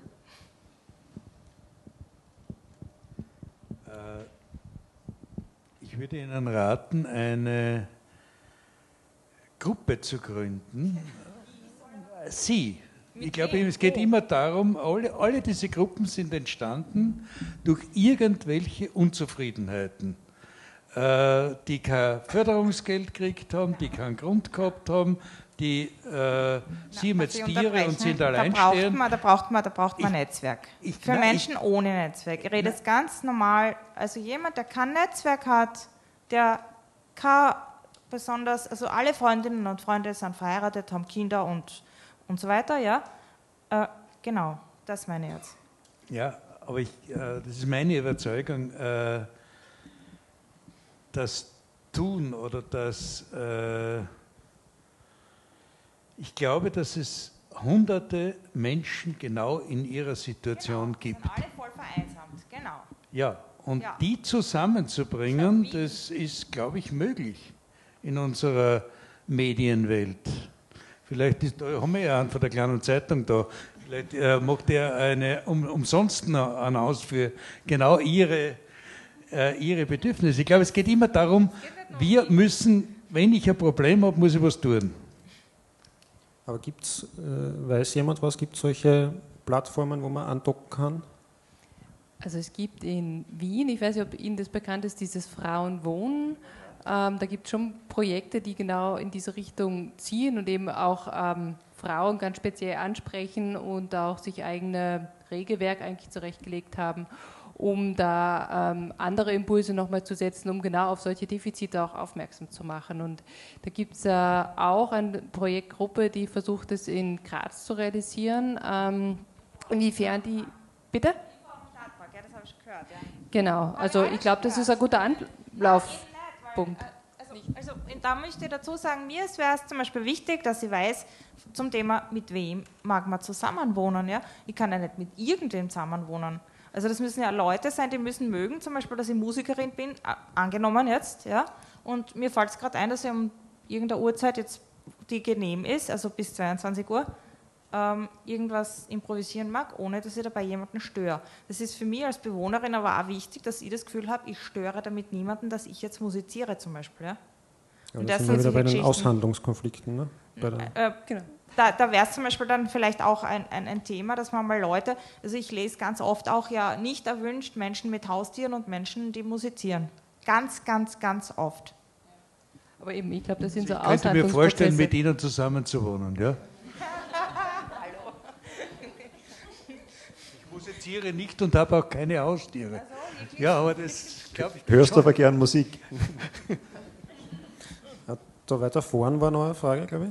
Ich würde Ihnen raten, eine Gruppe zu gründen. Sie. Ich glaube, es geht immer darum, alle, alle diese Gruppen sind entstanden durch irgendwelche Unzufriedenheiten, äh, die kein Förderungsgeld gekriegt haben, die keinen Grund gehabt haben, die äh, sie haben jetzt Tiere und sind alleinstehend. Da braucht man, da braucht man, da braucht man ich, Netzwerk. Ich, Für nein, Menschen ich, ohne Netzwerk. Ich rede jetzt ganz normal, also jemand, der kein Netzwerk hat, der kein besonders, also alle Freundinnen und Freunde sind verheiratet, haben Kinder und und so weiter, ja. Äh, genau, das meine ich jetzt. Ja, aber ich, äh, das ist meine Überzeugung, äh, das Tun oder das, äh, ich glaube, dass es hunderte Menschen genau in ihrer Situation genau, gibt. Sind alle voll vereinsamt, genau. Ja, und ja. die zusammenzubringen, das ist, glaube ich, möglich in unserer Medienwelt. Vielleicht ist, da haben wir ja einen von der kleinen Zeitung da. Vielleicht äh, macht er eine um, umsonst noch einen aus für genau ihre, äh, ihre Bedürfnisse. Ich glaube, es geht immer darum, wir müssen, wenn ich ein Problem habe, muss ich was tun. Aber gibt's, äh, weiß jemand was, gibt es solche Plattformen, wo man andocken kann? Also es gibt in Wien, ich weiß nicht, ob Ihnen das bekannt ist, dieses Frauenwohnen. Ähm, da gibt es schon Projekte, die genau in diese Richtung ziehen und eben auch ähm, Frauen ganz speziell ansprechen und auch sich eigene Regelwerk eigentlich zurechtgelegt haben, um da ähm, andere Impulse nochmal zu setzen, um genau auf solche Defizite auch aufmerksam zu machen. Und da gibt es äh, auch eine Projektgruppe, die versucht, es in Graz zu realisieren. Ähm, inwiefern die... Bitte? Das habe ich gehört, ja. Genau, also ich glaube, das ist ein guter Anlauf. Punkt. Also, also da möchte ich dazu sagen, mir wäre es zum Beispiel wichtig, dass ich weiß, zum Thema, mit wem mag man zusammenwohnen. Ja? Ich kann ja nicht mit irgendwem zusammenwohnen. Also das müssen ja Leute sein, die müssen mögen, zum Beispiel, dass ich Musikerin bin, angenommen jetzt, ja, und mir fällt es gerade ein, dass ich um irgendeine Uhrzeit jetzt, die genehm ist, also bis zweiundzwanzig Uhr, ähm, irgendwas improvisieren mag, ohne dass ich dabei jemanden störe. Das ist für mich als Bewohnerin aber auch wichtig, dass ich das Gefühl habe, ich störe damit niemanden, dass ich jetzt musiziere zum Beispiel. Ja? Ja, und da das sind wir wieder bei den Geschichten. Aushandlungskonflikten. Ne? Bei der Äh, genau. Da, da wäre es zum Beispiel dann vielleicht auch ein, ein, ein Thema, dass man mal Leute, also ich lese ganz oft auch ja nicht erwünscht, Menschen mit Haustieren und Menschen, die musizieren. Ganz, ganz, ganz oft. Aber eben, ich glaube, das sind so Ich könnte mir Aushandlungsprozesse. vorstellen, mit Ihnen zusammen zu wohnen, ja? Ich musiziere nicht und habe auch keine Haustiere. Ja, aber das glaube ich. Hörst du aber gern Musik? Da weiter vorn war noch eine Frage, glaube ich.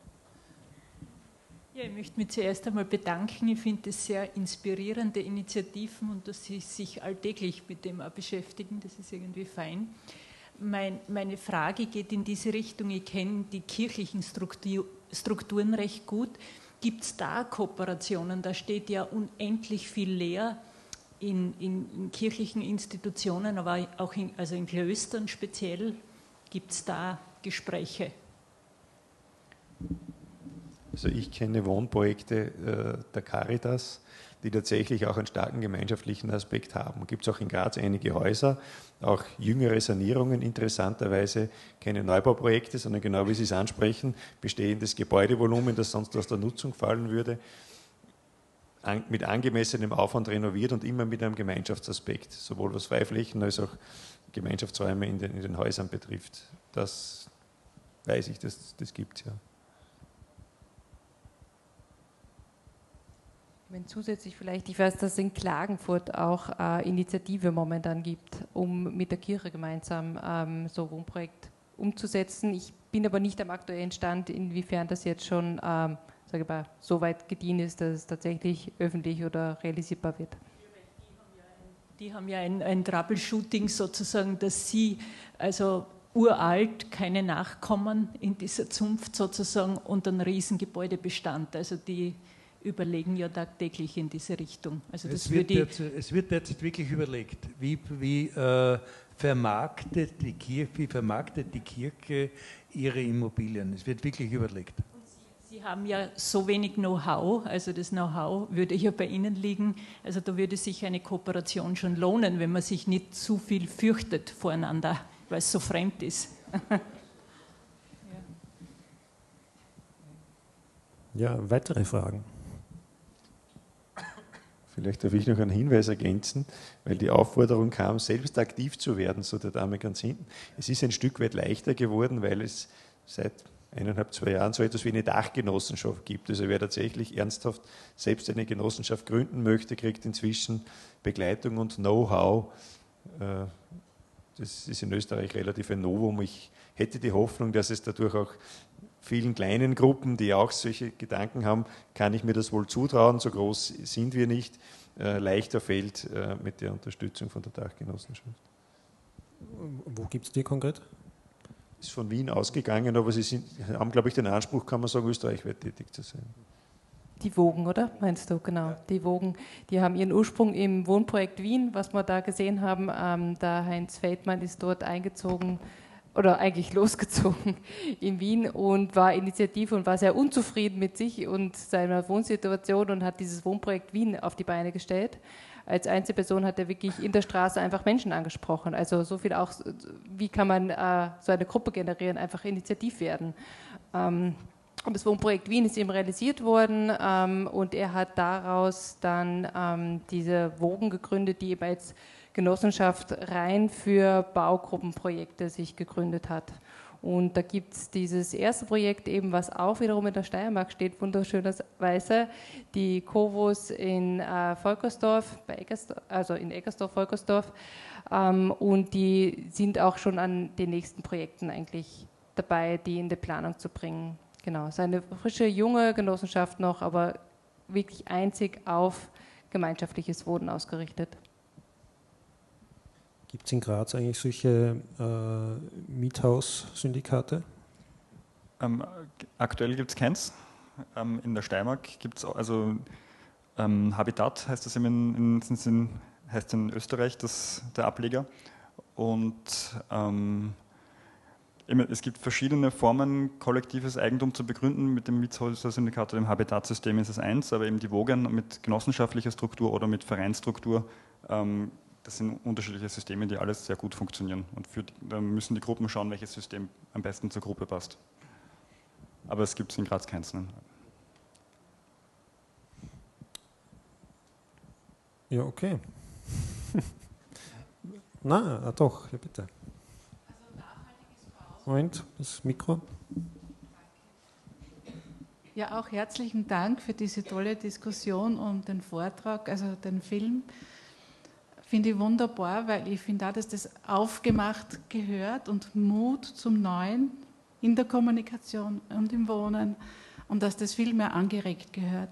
Ja, ich möchte mich zuerst einmal bedanken. Ich finde es sehr inspirierende Initiativen und dass Sie sich alltäglich mit dem auch beschäftigen. Das ist irgendwie fein. Mein, meine Frage geht in diese Richtung. Ich kenne die kirchlichen Struktur, Strukturen recht gut. Gibt es da Kooperationen? Da steht ja unendlich viel leer in, in, in kirchlichen Institutionen, aber auch in, also in Klöstern speziell. Gibt es da Gespräche? Also ich kenne Wohnprojekte äh, der Caritas, die tatsächlich auch einen starken gemeinschaftlichen Aspekt haben. Gibt es auch in Graz einige Häuser, auch jüngere Sanierungen, interessanterweise keine Neubauprojekte, sondern genau wie Sie es ansprechen, bestehendes Gebäudevolumen, das sonst aus der Nutzung fallen würde, an, mit angemessenem Aufwand renoviert und immer mit einem Gemeinschaftsaspekt, sowohl was Freiflächen als auch Gemeinschaftsräume in den, in den Häusern betrifft. Das weiß ich, das, das gibt es ja. Wenn zusätzlich vielleicht, ich weiß, dass es in Klagenfurt auch eine Initiative momentan gibt, um mit der Kirche gemeinsam ähm, so ein Wohnprojekt umzusetzen. Ich bin aber nicht am aktuellen Stand, inwiefern das jetzt schon ähm, sage ich mal, so weit gediehen ist, dass es tatsächlich öffentlich oder realisierbar wird. Die haben ja ein, ein Troubleshooting sozusagen, dass sie also uralt, keine Nachkommen in dieser Zunft sozusagen und ein Riesengebäudebestand. Also die überlegen ja tagtäglich in diese Richtung. Also das es, wird würde derzeit, es wird derzeit wirklich überlegt, wie, wie, äh, vermarktet die Kirche, wie vermarktet die Kirche ihre Immobilien. Es wird wirklich überlegt. Sie haben ja so wenig Know-how, also das Know-how würde ja bei Ihnen liegen. Also da würde sich eine Kooperation schon lohnen, wenn man sich nicht zu viel fürchtet voreinander, weil es so fremd ist. Ja, weitere Fragen? Vielleicht darf ich noch einen Hinweis ergänzen, weil die Aufforderung kam, selbst aktiv zu werden, so der Dame ganz hinten. Es ist ein Stück weit leichter geworden, weil es seit eineinhalb, zwei Jahren so etwas wie eine Dachgenossenschaft gibt. Also wer tatsächlich ernsthaft selbst eine Genossenschaft gründen möchte, kriegt inzwischen Begleitung und Know-how. Das ist in Österreich relativ ein Novum. Ich hätte die Hoffnung, dass es dadurch auch vielen kleinen Gruppen, die auch solche Gedanken haben, kann ich mir das wohl zutrauen, so groß sind wir nicht, äh, leichter fällt äh, mit der Unterstützung von der Dachgenossenschaft. Wo gibt es die konkret? Ist von Wien ausgegangen, aber sie sind, haben, glaube ich, den Anspruch, kann man sagen, österreichweit tätig zu sein. Die Wogen, oder? Meinst du, genau. Ja. Die Wogen, die haben ihren Ursprung im Wohnprojekt Wien, was wir da gesehen haben. Ähm, der Heinz Feldmann ist dort eingezogen, oder eigentlich losgezogen in Wien und war Initiative und war sehr unzufrieden mit sich und seiner Wohnsituation und hat dieses Wohnprojekt Wien auf die Beine gestellt. Als Einzelperson hat er wirklich in der Straße einfach Menschen angesprochen. Also so viel auch, wie kann man äh, so eine Gruppe generieren, einfach initiativ werden. Ähm, und das Wohnprojekt Wien ist eben realisiert worden ähm, und er hat daraus dann ähm, diese Wogen gegründet, die eben als Genossenschaft rein für Baugruppenprojekte sich gegründet hat. Und da gibt es dieses erste Projekt eben, was auch wiederum in der Steiermark steht, wunderschönerweise, die Covos in äh, Volkersdorf, bei Eckersdorf, also in Eckersdorf-Volkersdorf. Ähm, und die sind auch schon an den nächsten Projekten eigentlich dabei, die in die Planung zu bringen. Genau, es ist eine frische, junge Genossenschaft noch, aber wirklich einzig auf gemeinschaftliches Wohnen ausgerichtet. Gibt es in Graz eigentlich solche äh, Miethaus-Syndikate? Ähm, aktuell gibt es keins. Ähm, in der Steiermark gibt es also ähm, Habitat, heißt das in, in, in, heißt in Österreich, das, der Ableger. Und ähm, es gibt verschiedene Formen, kollektives Eigentum zu begründen. Mit dem Mietshäuser-Syndikat oder dem Habitatsystem ist es eins, aber eben die Wogen mit genossenschaftlicher Struktur oder mit Vereinsstruktur, ähm, das sind unterschiedliche Systeme, die alles sehr gut funktionieren. Und für die, da müssen die Gruppen schauen, welches System am besten zur Gruppe passt. Aber es gibt es in Graz keins. Ne? Ja, okay. Na, doch, ja bitte. Moment, das Mikro. Ja, auch herzlichen Dank für diese tolle Diskussion und den Vortrag, also den Film. Finde ich wunderbar, weil ich finde auch, dass das aufgemacht gehört und Mut zum Neuen in der Kommunikation und im Wohnen und dass das viel mehr angeregt gehört.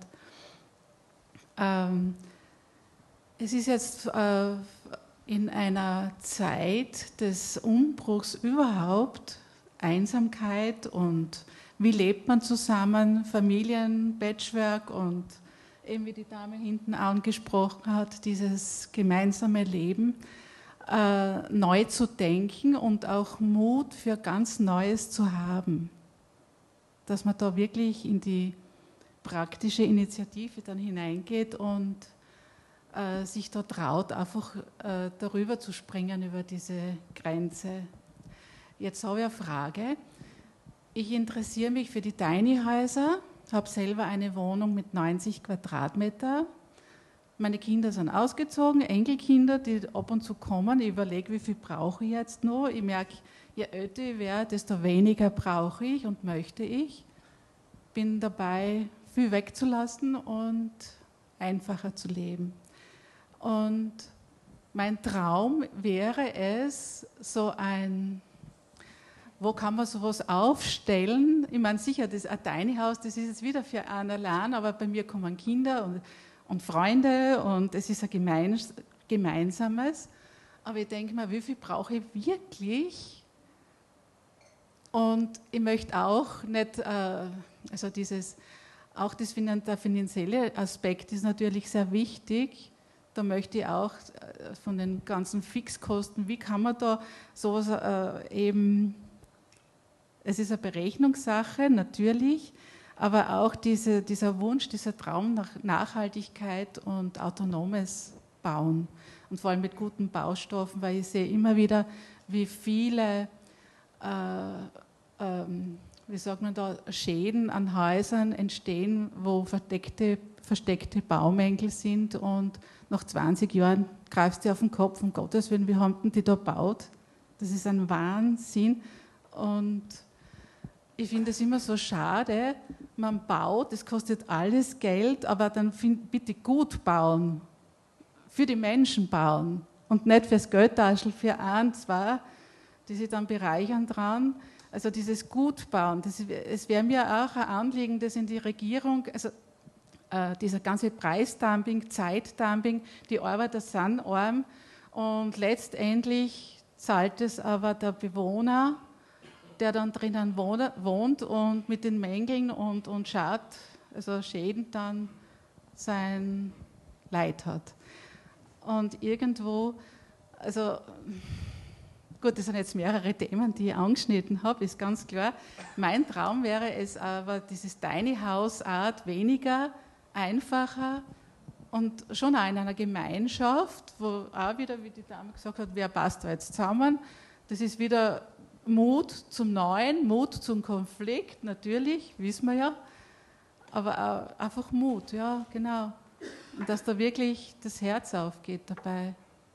Ähm, es ist jetzt äh, in einer Zeit des Umbruchs überhaupt, Einsamkeit und wie lebt man zusammen, Familien, Patchwork und eben wie die Dame hinten angesprochen hat, dieses gemeinsame Leben äh, neu zu denken und auch Mut für ganz Neues zu haben. Dass man da wirklich in die praktische Initiative dann hineingeht und äh, sich da traut, einfach äh, darüber zu springen, über diese Grenze. Jetzt habe ich eine Frage. Ich interessiere mich für die Tiny Häuser. Ich habe selber eine Wohnung mit neunzig Quadratmeter. Meine Kinder sind ausgezogen, Enkelkinder, die ab und zu kommen. Ich überlege, wie viel brauche ich jetzt noch. Ich merke, je älter ich werde, desto weniger brauche ich und möchte ich. Bin dabei, viel wegzulassen und einfacher zu leben. Und mein Traum wäre es, so ein... Wo kann man sowas aufstellen? Ich meine, sicher, das ein Tiny House, das ist jetzt wieder für einen allein, aber bei mir kommen Kinder und, und Freunde und es ist ein gemeins, gemeinsames. Aber ich denke mir, wie viel brauche ich wirklich? Und ich möchte auch nicht, äh, also dieses, auch das, der finanzielle Aspekt ist natürlich sehr wichtig. Da möchte ich auch von den ganzen Fixkosten, wie kann man da sowas äh, eben... Es ist eine Berechnungssache, natürlich, aber auch diese, dieser Wunsch, dieser Traum nach Nachhaltigkeit und autonomes Bauen und vor allem mit guten Baustoffen, weil ich sehe immer wieder, wie viele, äh, ähm, wie sagt man da, Schäden an Häusern entstehen, wo verdeckte, versteckte Baumängel sind und nach zwanzig Jahren greifst du auf den Kopf, um Gottes Willen, wie haben denn die da gebaut? Das ist ein Wahnsinn und ich finde es immer so schade, man baut, das kostet alles Geld, aber dann find, bitte gut bauen, für die Menschen bauen und nicht fürs Geldtaschel, für ein, zwei, die sich dann bereichern dran. Also dieses Gutbauen, das, es wäre mir auch ein Anliegen, das in die Regierung, also äh, dieser ganze Preisdumping, Zeitdumping, die Arbeiter sind arm und letztendlich zahlt es aber der Bewohner, der dann drinnen wohnt und mit den Mängeln und, und Schad, also Schäden dann sein Leid hat. Und irgendwo, also gut, das sind jetzt mehrere Themen, die ich angeschnitten habe, ist ganz klar. Mein Traum wäre es aber, dieses Tiny House Art weniger, einfacher und schon auch in einer Gemeinschaft, wo auch wieder, wie die Dame gesagt hat, wer passt da jetzt zusammen, das ist wieder Mut zum Neuen, Mut zum Konflikt, natürlich, wissen wir ja, aber auch einfach Mut, ja, genau. Und dass da wirklich das Herz aufgeht dabei.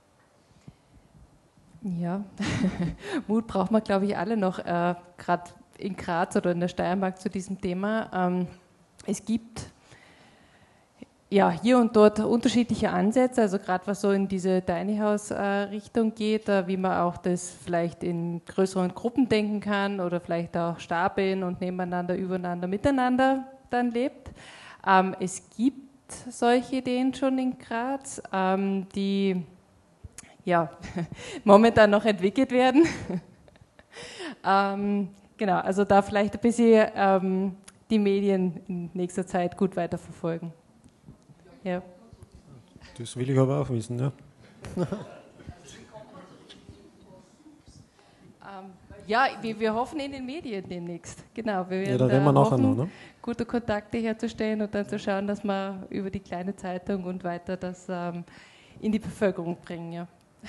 Ja, Mut braucht man, glaube ich, alle noch, äh, gerade in Graz oder in der Steiermark zu diesem Thema. Ähm, es gibt ja hier und dort unterschiedliche Ansätze, also gerade was so in diese Tiny House-Richtung äh, geht, äh, wie man auch das vielleicht in größeren Gruppen denken kann oder vielleicht auch stapeln und nebeneinander, übereinander, miteinander dann lebt. Ähm, es gibt solche Ideen schon in Graz, ähm, die ja, momentan noch entwickelt werden. ähm, genau, also da vielleicht ein bisschen ähm, die Medien in nächster Zeit gut weiterverfolgen. Ja. Das will ich aber auch wissen, ja. ähm, ja, wir, wir hoffen in den Medien demnächst. Genau, wir werden ja, da reden wir nachher hoffen, noch, ne? gute Kontakte herzustellen und dann zu schauen, dass wir über die kleine Zeitung und weiter das ähm, in die Bevölkerung bringen. Ja.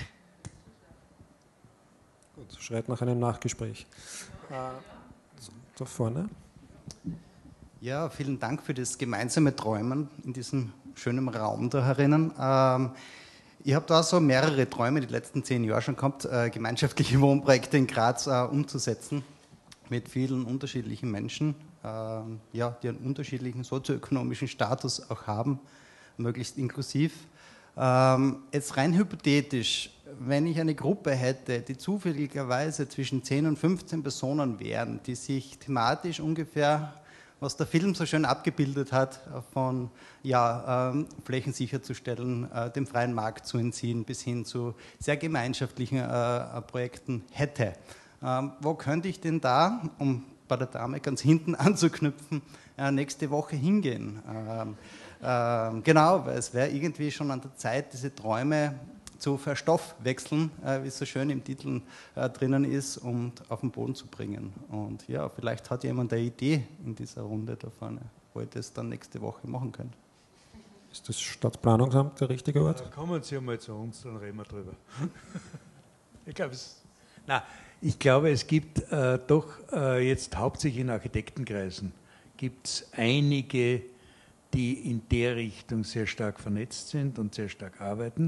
Gut, schreit nach einem Nachgespräch. Äh, da vorne. Ja, vielen Dank für das gemeinsame Träumen in diesem schönen Raum da herinnen. Ähm, ich habe da so mehrere Träume die letzten zehn Jahre schon gehabt, äh, gemeinschaftliche Wohnprojekte in Graz äh, umzusetzen mit vielen unterschiedlichen Menschen, äh, ja, die einen unterschiedlichen sozioökonomischen Status auch haben, möglichst inklusiv. Ähm, jetzt rein hypothetisch, wenn ich eine Gruppe hätte, die zufälligerweise zwischen zehn und fünfzehn Personen wären, die sich thematisch ungefähr, was der Film so schön abgebildet hat, von ja, ähm, Flächen sicherzustellen, äh, dem freien Markt zu entziehen, bis hin zu sehr gemeinschaftlichen äh, Projekten hätte. Ähm, wo könnte ich denn da, um bei der Dame ganz hinten anzuknüpfen, äh, nächste Woche hingehen? Ähm, ähm, genau, weil es wäre irgendwie schon an der Zeit, diese Träume zu verstoffwechseln, äh, wie es so schön im Titel äh, drinnen ist, und auf den Boden zu bringen. Und ja, vielleicht hat jemand eine Idee in dieser Runde da vorne, wo ihr das dann nächste Woche machen könnt. Ist das Stadtplanungsamt der richtige Ort? Ja, kommen Sie einmal zu uns, dann reden wir drüber. ich, glaube, es, na, ich glaube, es gibt äh, doch äh, jetzt hauptsächlich in Architektenkreisen gibt es einige, die in der Richtung sehr stark vernetzt sind und sehr stark arbeiten.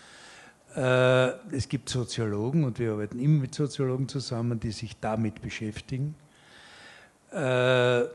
Es gibt Soziologen, und wir arbeiten immer mit Soziologen zusammen, die sich damit beschäftigen. Das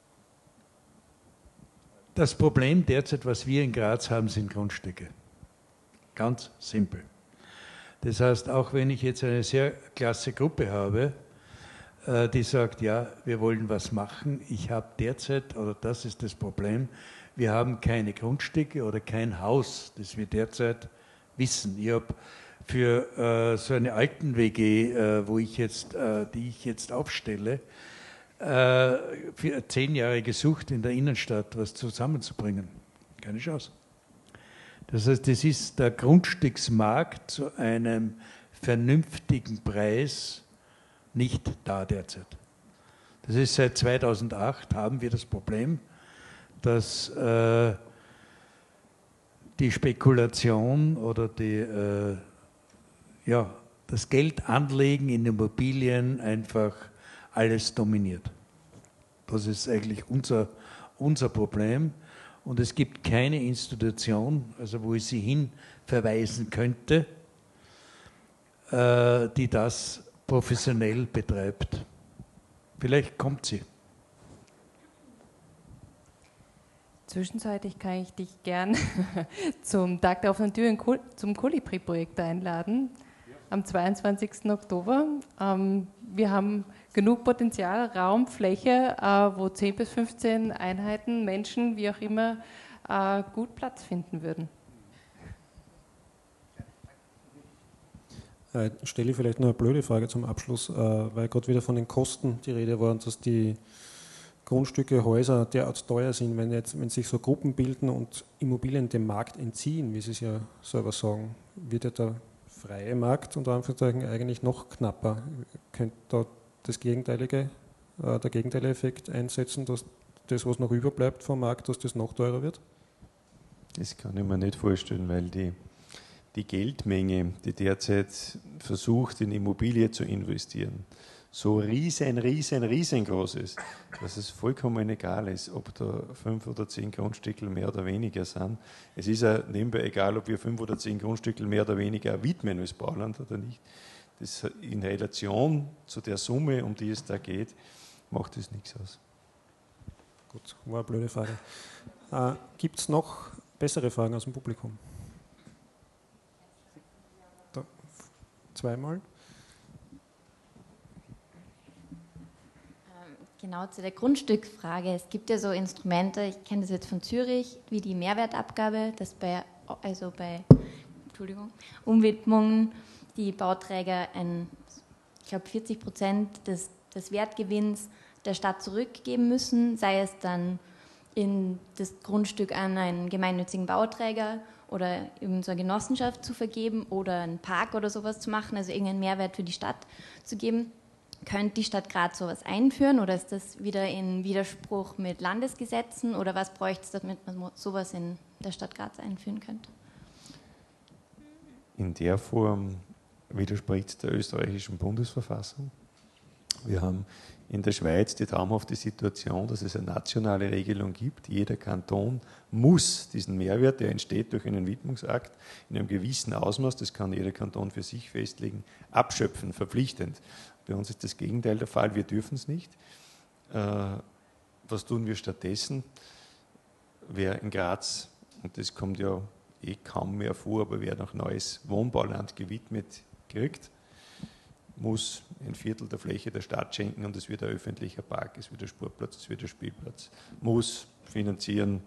Problem derzeit, was wir in Graz haben, sind Grundstücke. Ganz simpel. Das heißt, auch wenn ich jetzt eine sehr klasse Gruppe habe, die sagt, ja, wir wollen was machen, ich habe derzeit, oder das ist das Problem, wir haben keine Grundstücke oder kein Haus, das wir derzeit wissen. Ich habe für äh, so eine Alten-W G, äh, wo ich jetzt, äh, die ich jetzt aufstelle, äh, für zehn Jahre gesucht, in der Innenstadt was zusammenzubringen. Keine Chance. Das heißt, das ist der Grundstücksmarkt zu einem vernünftigen Preis nicht da derzeit. Das ist seit zweitausendacht haben wir das Problem, dass äh, die Spekulation oder die, äh, ja, das Geldanlegen in Immobilien einfach alles dominiert. Das ist eigentlich unser, unser Problem. Und es gibt keine Institution, also wo ich Sie hin verweisen könnte, äh, die das professionell betreibt. Vielleicht kommt sie. Zwischenzeitlich kann ich dich gern zum Tag der offenen Tür zum Kolibri-Projekt einladen, am zweiundzwanzigsten Oktober. Wir haben genug Potenzial, Raum, Fläche, wo zehn bis fünfzehn Einheiten, Menschen, wie auch immer, gut Platz finden würden. Äh, stelle ich vielleicht noch eine blöde Frage zum Abschluss, äh, weil gerade wieder von den Kosten die Rede war und dass die Grundstücke, Häuser derart teuer sind, wenn, jetzt, wenn sich so Gruppen bilden und Immobilien dem Markt entziehen, wie Sie es ja selber sagen, wird ja der freie Markt unter Anführungszeichen eigentlich noch knapper. Könnte da das gegenteilige, äh, der gegenteilige Effekt einsetzen, dass das, was noch überbleibt vom Markt, dass das noch teurer wird? Das kann ich mir nicht vorstellen, weil die, die Geldmenge, die derzeit versucht, in Immobilie zu investieren, so riesen, riesen, riesengroß ist, dass es vollkommen egal ist, ob da fünf oder zehn Grundstücke mehr oder weniger sind. Es ist ja nebenbei egal, ob wir fünf oder zehn Grundstücke mehr oder weniger widmen als Bauland oder nicht. Das in Relation zu der Summe, um die es da geht, macht das nichts aus. Gut, war eine blöde Frage. Äh, Gibt es noch bessere Fragen aus dem Publikum? Da, zweimal. Genau, zu der Grundstücksfrage. Es gibt ja so Instrumente, ich kenne das jetzt von Zürich, wie die Mehrwertabgabe, das bei, also bei Entschuldigung, Umwidmung die Bauträger ein, ich glaube vierzig Prozent des, des Wertgewinns der Stadt zurückgeben müssen, sei es dann in das Grundstück an einen gemeinnützigen Bauträger oder eben so eine Genossenschaft zu vergeben oder einen Park oder sowas zu machen, also irgendeinen Mehrwert für die Stadt zu geben. Könnte die Stadt Graz sowas einführen oder ist das wieder in Widerspruch mit Landesgesetzen oder was bräuchte es, damit man sowas in der Stadt Graz einführen könnte? In der Form widerspricht der österreichischen Bundesverfassung. Wir haben in der Schweiz die traumhafte Situation, dass es eine nationale Regelung gibt. Jeder Kanton muss diesen Mehrwert, der entsteht durch einen Widmungsakt, in einem gewissen Ausmaß, das kann jeder Kanton für sich festlegen, abschöpfen, verpflichtend. Bei uns ist das Gegenteil der Fall, wir dürfen es nicht. Was tun wir stattdessen? Wer in Graz, und das kommt ja eh kaum mehr vor, aber wer noch neues Wohnbauland gewidmet kriegt, muss ein Viertel der Fläche der Stadt schenken und es wird ein öffentlicher Park, es wird ein Sportplatz, es wird ein Spielplatz. Muss finanzieren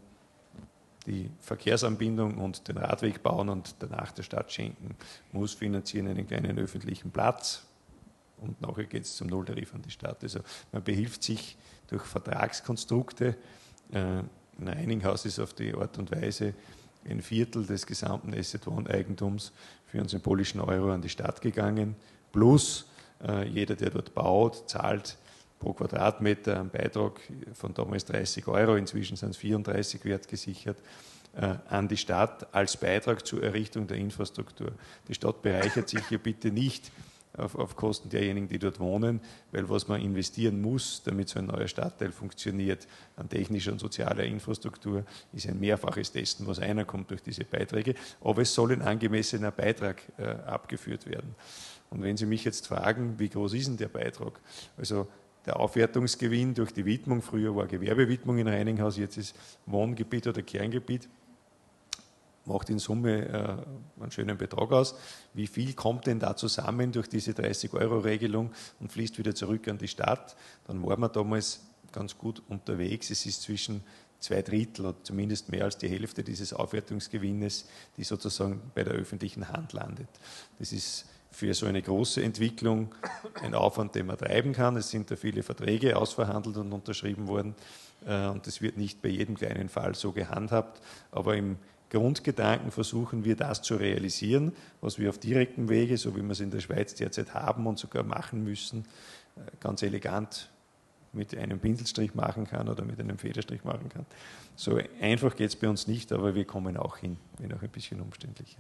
die Verkehrsanbindung und den Radweg bauen und danach der Stadt schenken. Muss finanzieren einen kleinen öffentlichen Platz und nachher geht es zum Nulltarif an die Stadt. Also man behilft sich durch Vertragskonstrukte. In einigen Haus ist auf die Art und Weise ein Viertel des gesamten Asset-One-Eigentums für einen symbolischen Euro an die Stadt gegangen. Plus äh, jeder, der dort baut, zahlt pro Quadratmeter einen Beitrag von damals dreißig Euro, inzwischen sind es vierunddreißig wertgesichert, äh, an die Stadt als Beitrag zur Errichtung der Infrastruktur. Die Stadt bereichert sich hier bitte nicht auf, auf Kosten derjenigen, die dort wohnen, weil was man investieren muss, damit so ein neuer Stadtteil funktioniert, an technischer und sozialer Infrastruktur, ist ein Mehrfaches dessen, was reinkommt durch diese Beiträge. Aber es soll ein angemessener Beitrag äh, abgeführt werden. Und wenn Sie mich jetzt fragen, wie groß ist denn der Beitrag? Also der Aufwertungsgewinn durch die Widmung, früher war Gewerbewidmung in Reininghaus, jetzt ist Wohngebiet oder Kerngebiet, macht in Summe äh, einen schönen Betrag aus. Wie viel kommt denn da zusammen durch diese dreißig Euro Regelung und fließt wieder zurück an die Stadt? Dann waren wir damals ganz gut unterwegs. Es ist zwischen zwei Drittel oder zumindest mehr als die Hälfte dieses Aufwertungsgewinnes, die sozusagen bei der öffentlichen Hand landet. Das ist für so eine große Entwicklung ein Aufwand, den man treiben kann. Es sind da viele Verträge ausverhandelt und unterschrieben worden und das wird nicht bei jedem kleinen Fall so gehandhabt, aber im Grundgedanken versuchen wir das zu realisieren, was wir auf direktem Wege, so wie wir es in der Schweiz derzeit haben und sogar machen müssen, ganz elegant mit einem Pinselstrich machen kann oder mit einem Federstrich machen kann. So einfach geht es bei uns nicht, aber wir kommen auch hin, wenn auch ein bisschen umständlicher.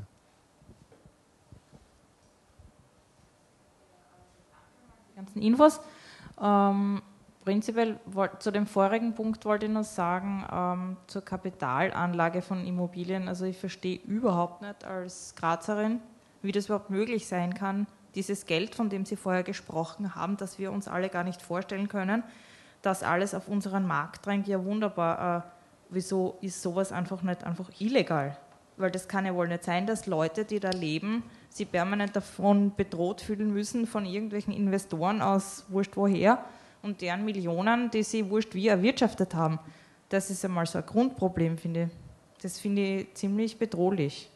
Ganzen Infos. Ähm, prinzipiell zu dem vorigen Punkt wollte ich noch sagen, ähm, zur Kapitalanlage von Immobilien. Also ich verstehe überhaupt nicht als Grazerin, wie das überhaupt möglich sein kann, dieses Geld, von dem Sie vorher gesprochen haben, das wir uns alle gar nicht vorstellen können, dass alles auf unseren Markt drängt. Ja wunderbar, äh, wieso ist sowas einfach nicht einfach illegal? Weil das kann ja wohl nicht sein, dass Leute, die da leben, sich permanent davon bedroht fühlen müssen von irgendwelchen Investoren aus wurscht woher und deren Millionen, die sie wurscht wie erwirtschaftet haben. Das ist einmal so ein Grundproblem, finde ich. Das finde ich ziemlich bedrohlich.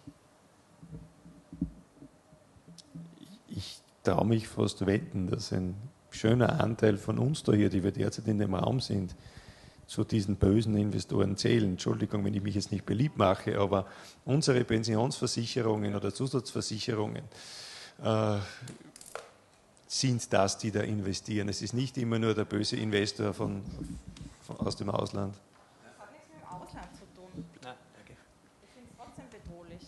Ich traue mich fast wetten, dass ein schöner Anteil von uns da hier, die wir derzeit in dem Raum sind, zu diesen bösen Investoren zählen. Entschuldigung, wenn ich mich jetzt nicht beliebt mache, aber unsere Pensionsversicherungen oder Zusatzversicherungen äh, sind das, die da investieren. Es ist nicht immer nur der böse Investor von, von, aus dem Ausland. Das hat nichts mit dem Ausland zu tun. Nein, danke. Ich finde es trotzdem bedrohlich.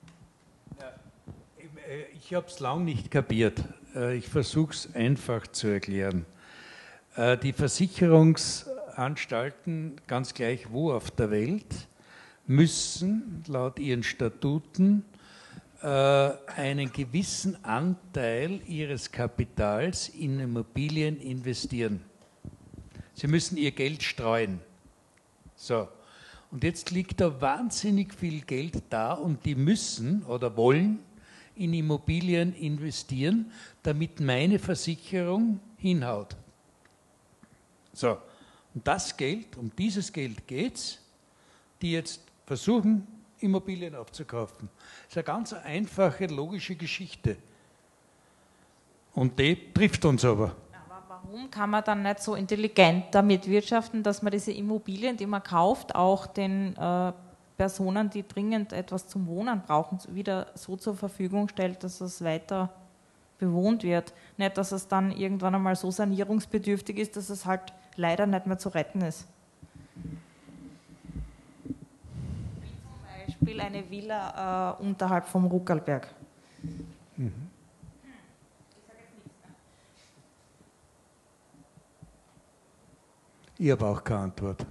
Ja, ich, ich habe es lang nicht kapiert. Ich versuche es einfach zu erklären. Die Versicherungsanstalten, ganz gleich wo auf der Welt, müssen laut ihren Statuten äh, einen gewissen Anteil ihres Kapitals in Immobilien investieren. Sie müssen ihr Geld streuen. So. Und jetzt liegt da wahnsinnig viel Geld da und die müssen oder wollen in Immobilien investieren, damit meine Versicherung hinhaut. So, und das Geld, um dieses Geld geht es, die jetzt versuchen, Immobilien aufzukaufen. Das ist eine ganz einfache, logische Geschichte. Und die trifft uns aber. Aber warum kann man dann nicht so intelligent damit wirtschaften, dass man diese Immobilien, die man kauft, auch den äh, Personen, die dringend etwas zum Wohnen brauchen, wieder so zur Verfügung stellt, dass es weiter bewohnt wird. Nicht, dass es dann irgendwann einmal so sanierungsbedürftig ist, dass es halt leider nicht mehr zu retten ist. Wie zum Beispiel eine Villa äh, unterhalb vom Ruckerlberg. Mhm. Ich habe auch keine Antwort.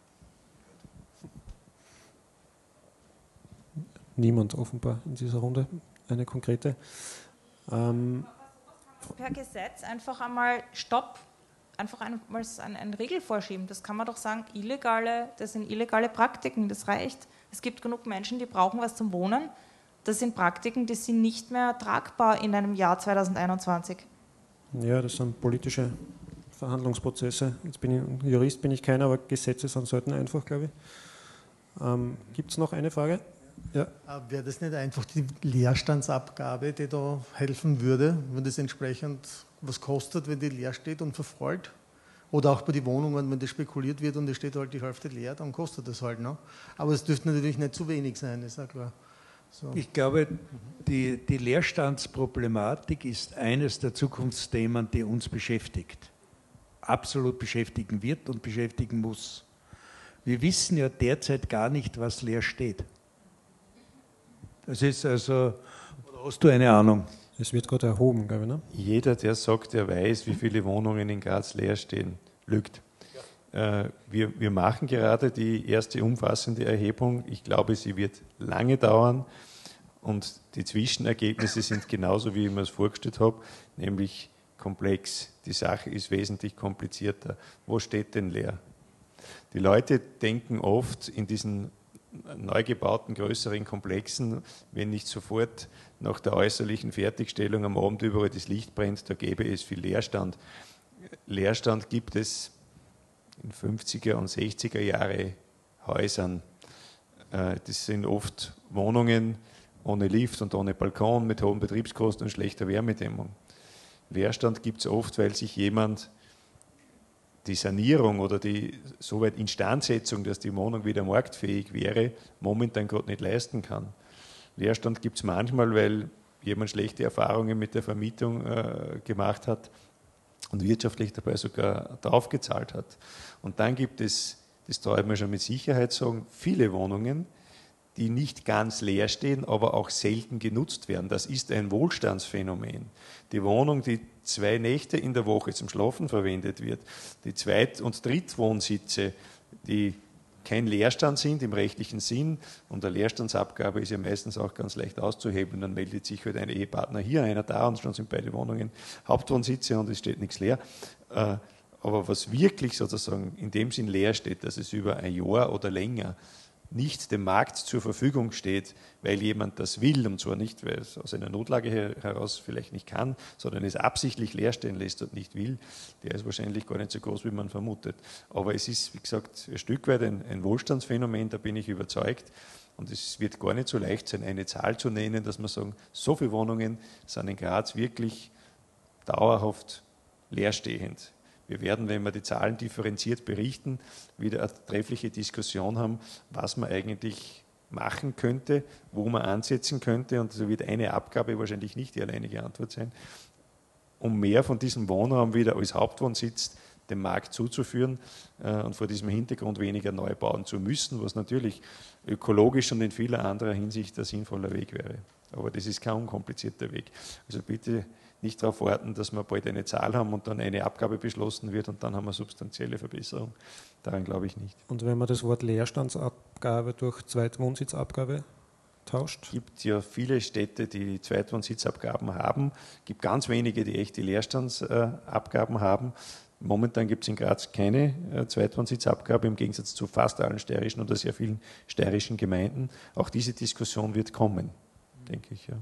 Niemand offenbar in dieser Runde eine konkrete. Ähm, per Gesetz einfach einmal Stopp, einfach einmal ein, ein Regel vorschieben. Das kann man doch sagen, illegale, das sind illegale Praktiken, das reicht. Es gibt genug Menschen, die brauchen was zum Wohnen. Das sind Praktiken, die sind nicht mehr tragbar in einem Jahr zweitausendeinundzwanzig. Ja, das sind politische Verhandlungsprozesse. Jetzt bin ich Jurist, bin ich keiner, aber Gesetze sind selten einfach, glaube ich. Ähm, Gibt es noch eine Frage? Ja. Wäre das nicht einfach die Leerstandsabgabe, die da helfen würde, wenn das entsprechend was kostet, wenn die leer steht und verfällt? Oder auch bei den Wohnungen, wenn das spekuliert wird und es steht halt die Hälfte leer, dann kostet das halt noch. Aber es dürfte natürlich nicht zu wenig sein, ist ja klar. So. Ich glaube, die, die Leerstandsproblematik ist eines der Zukunftsthemen, die uns beschäftigt. Absolut beschäftigen wird und beschäftigen muss. Wir wissen ja derzeit gar nicht, was leer steht. Das ist also, oder hast du eine Ahnung? Es wird gerade erhoben, glaube ich, ne? Jeder, der sagt, er weiß, wie viele Wohnungen in Graz leer stehen, lügt. Ja. Äh, wir, wir machen gerade die erste umfassende Erhebung. Ich glaube, sie wird lange dauern und die Zwischenergebnisse sind genauso, wie ich mir es vorgestellt habe, nämlich komplex. Die Sache ist wesentlich komplizierter. Wo steht denn leer? Die Leute denken oft in diesen neu gebauten größeren Komplexen, wenn nicht sofort nach der äußerlichen Fertigstellung am Abend überall das Licht brennt, da gäbe es viel Leerstand. Leerstand gibt es in fünfziger und sechziger Jahre Häusern. Das sind oft Wohnungen ohne Lift und ohne Balkon, mit hohen Betriebskosten und schlechter Wärmedämmung. Leerstand gibt es oft, weil sich jemand die Sanierung oder die soweit Instandsetzung, dass die Wohnung wieder marktfähig wäre, momentan gerade nicht leisten kann. Leerstand gibt es manchmal, weil jemand schlechte Erfahrungen mit der Vermietung äh, gemacht hat und wirtschaftlich dabei sogar draufgezahlt hat. Und dann gibt es, das darf man schon mit Sicherheit sagen, viele Wohnungen, die nicht ganz leer stehen, aber auch selten genutzt werden. Das ist ein Wohlstandsphänomen. Die Wohnung, die zwei Nächte in der Woche zum Schlafen verwendet wird, die Zweit- und Drittwohnsitze, die kein Leerstand sind im rechtlichen Sinn, und eine Leerstandsabgabe ist ja meistens auch ganz leicht auszuhebeln, dann meldet sich halt ein Ehepartner hier, einer da, und schon sind beide Wohnungen Hauptwohnsitze und es steht nichts leer. Aber was wirklich sozusagen in dem Sinn leer steht, dass es über ein Jahr oder länger nicht dem Markt zur Verfügung steht, weil jemand das will, und zwar nicht, weil es aus einer Notlage heraus vielleicht nicht kann, sondern es absichtlich leer stehen lässt und nicht will, der ist wahrscheinlich gar nicht so groß, wie man vermutet. Aber es ist, wie gesagt, ein Stück weit ein, ein Wohlstandsphänomen, da bin ich überzeugt. Und es wird gar nicht so leicht sein, eine Zahl zu nennen, dass man sagen, so viele Wohnungen sind in Graz wirklich dauerhaft leerstehend. Wir werden, wenn wir die Zahlen differenziert berichten, wieder eine treffliche Diskussion haben, was man eigentlich machen könnte, wo man ansetzen könnte. Und so wird eine Abgabe wahrscheinlich nicht die alleinige Antwort sein, um mehr von diesem Wohnraum wieder als Hauptwohnsitz dem Markt zuzuführen äh, und vor diesem Hintergrund weniger neu bauen zu müssen, was natürlich ökologisch und in vieler anderer Hinsicht ein sinnvoller Weg wäre. Aber das ist kein unkomplizierter Weg. Also bitte nicht darauf warten, dass wir bald eine Zahl haben und dann eine Abgabe beschlossen wird und dann haben wir substanzielle Verbesserung. Daran glaube ich nicht. Und wenn man das Wort Leerstandsabgabe durch Zweitwohnsitzabgabe tauscht? Es gibt ja viele Städte, die Zweitwohnsitzabgaben haben. Es gibt ganz wenige, die echte Leerstandsabgaben haben. Momentan gibt es in Graz keine Zweitwohnsitzabgabe, im Gegensatz zu fast allen steirischen oder sehr vielen steirischen Gemeinden. Auch diese Diskussion wird kommen, denke ich, ja.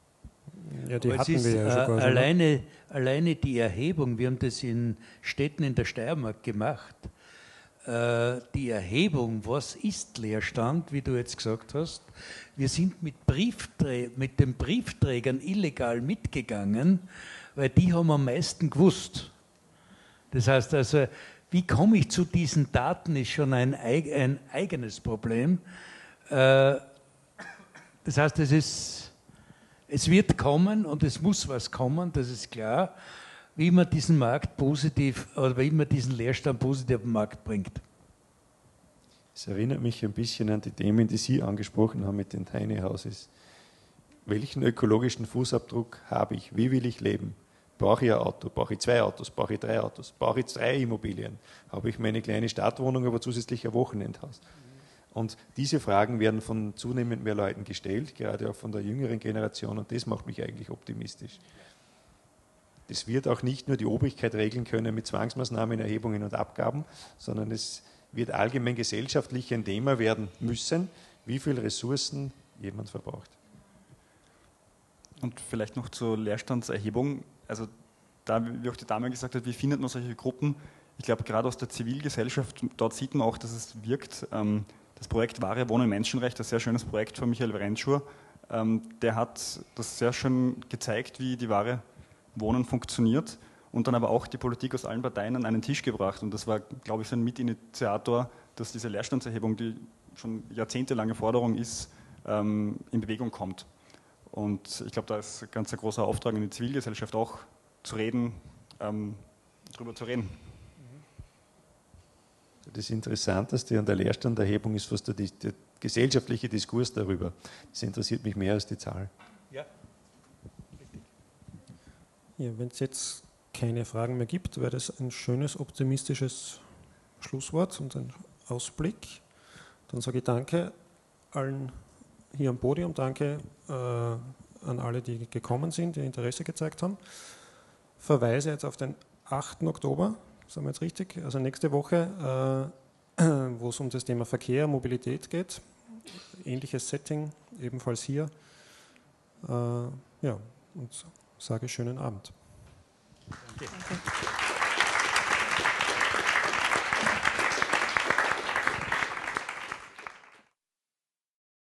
Ja, die Aber hatten es ist, wir ja schon äh, quasi, alleine, alleine die Erhebung, wir haben das in Städten in der Steiermark gemacht, äh, die Erhebung, was ist Leerstand, wie du jetzt gesagt hast, wir sind mit, Briefträ mit den Briefträgern illegal mitgegangen, weil die haben am meisten gewusst. Das heißt also, wie komme ich zu diesen Daten, ist schon ein, ein eigenes Problem. Äh, das heißt, es, ist, es wird kommen und es muss was kommen, das ist klar, wie man diesen Markt positiv oder wie man diesen Leerstand positiv auf den Markt bringt. Es erinnert mich ein bisschen an die Themen, die Sie angesprochen haben mit den Tiny Houses. Welchen ökologischen Fußabdruck habe ich? Wie will ich leben? Brauche ich ein Auto? Brauche ich zwei Autos? Brauche ich drei Autos? Brauche ich drei Immobilien? Habe ich meine kleine Stadtwohnung, aber zusätzlich ein Wochenendhaus? Und diese Fragen werden von zunehmend mehr Leuten gestellt, gerade auch von der jüngeren Generation, und das macht mich eigentlich optimistisch. Das wird auch nicht nur die Obrigkeit regeln können mit Zwangsmaßnahmen, Erhebungen und Abgaben, sondern es wird allgemein gesellschaftlich ein Thema werden müssen, wie viele Ressourcen jemand verbraucht. Und vielleicht noch zur Leerstandserhebung. Also da, wie auch die Dame gesagt hat, wie findet man solche Gruppen? Ich glaube, gerade aus der Zivilgesellschaft, dort sieht man auch, dass es wirkt. Das Projekt Wahre Wohnen Menschenrecht, ein sehr schönes Projekt von Michael Wrenschur, der hat das sehr schön gezeigt, wie die wahre Wohnen funktioniert und dann aber auch die Politik aus allen Parteien an einen Tisch gebracht. Und das war, glaube ich, so ein Mitinitiator, dass diese Leerstandserhebung, die schon jahrzehntelange Forderung ist, in Bewegung kommt. Und ich glaube, da ist ein ganz großer Auftrag in die Zivilgesellschaft auch zu reden, ähm, darüber zu reden. Das Interessanteste an der Leerstanderhebung ist fast der, der gesellschaftliche Diskurs darüber. Das interessiert mich mehr als die Zahl. Ja. Ja, wenn es jetzt keine Fragen mehr gibt, wäre das ein schönes, optimistisches Schlusswort und ein Ausblick. Dann sage ich danke allen hier am Podium, danke äh, an alle, die gekommen sind, die Interesse gezeigt haben. Verweise jetzt auf den achten Oktober, sagen wir jetzt richtig, also nächste Woche, äh, wo es um das Thema Verkehr, Mobilität geht. Ähnliches Setting, ebenfalls hier. Äh, ja, und sage schönen Abend. Danke.